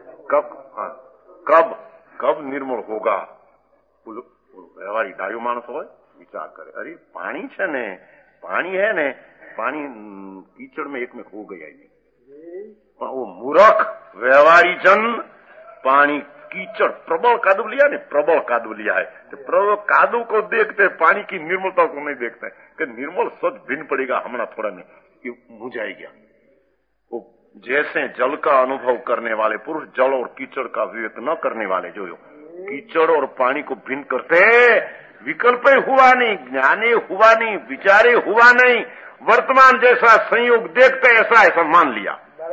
કબ નિર્મળ હોગા। વ્યવહારી ડાયો માણસ હોય વિચાર કરે, અરે પાણી છે ને, પાણી है ने, पानी कीचड़ में एक में हो गया ही नहीं, पर वो मूर्ख व्यवहारी जन पानी कीचड़ प्रबल कादू लिया ने, प्रबल कादू लिया है, तो प्रबल कादू को देखते पानी की निर्मलता को नहीं देखते कि निर्मल स्वच्छ भिन्न पड़ेगा हमारा थोड़ा में, ये मुझाई गया। वो जैसे जल का अनुभव करने वाले पुरुष जल और कीचड़ का विवेक न करने वाले जो कीचड़ और पानी को भिन्न करते विकल्प हुआ नहीं, ज्ञानी हुआ नहीं, विचारे हुआ नहीं, वर्तमान जैसा संयोग देखते ऐसा ऐसा मान लिया।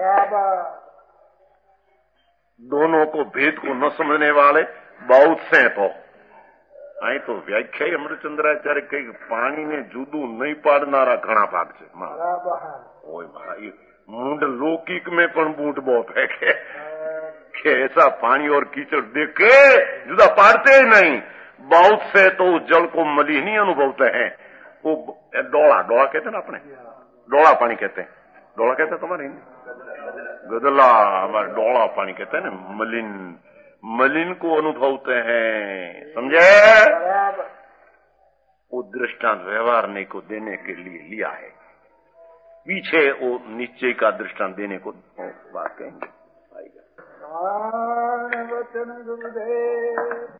दोनों को भेद को न समझने वाले बहुत से तो आई तो व्याख्या अमृतचंद्राचार्य कई पानी ने जूदू नहीं पाड़नारा घना भाग છે ओए भाई मूंड लौकिक में पण बूट बहुत है कि ऐसा पानी और कीचड़ देख के जुदा पाड़ते ही नहीं। बहुत से तो उस जल को मलिन ही अनुभवते हैं। वो डोला डोला कहते हैं ना, अपने डोला पानी कहते हैं, डोला कहते हैं तुम्हारे गदला, हमारे डोला पानी कहते हैं ना, मलिन मलिन को अनुभवते हैं, समझे। वो दृष्टांत व्यवहार नहीं को देने के लिए लिया है, पीछे वो निश्चय का दृष्टांत देने को बात कहेंगे।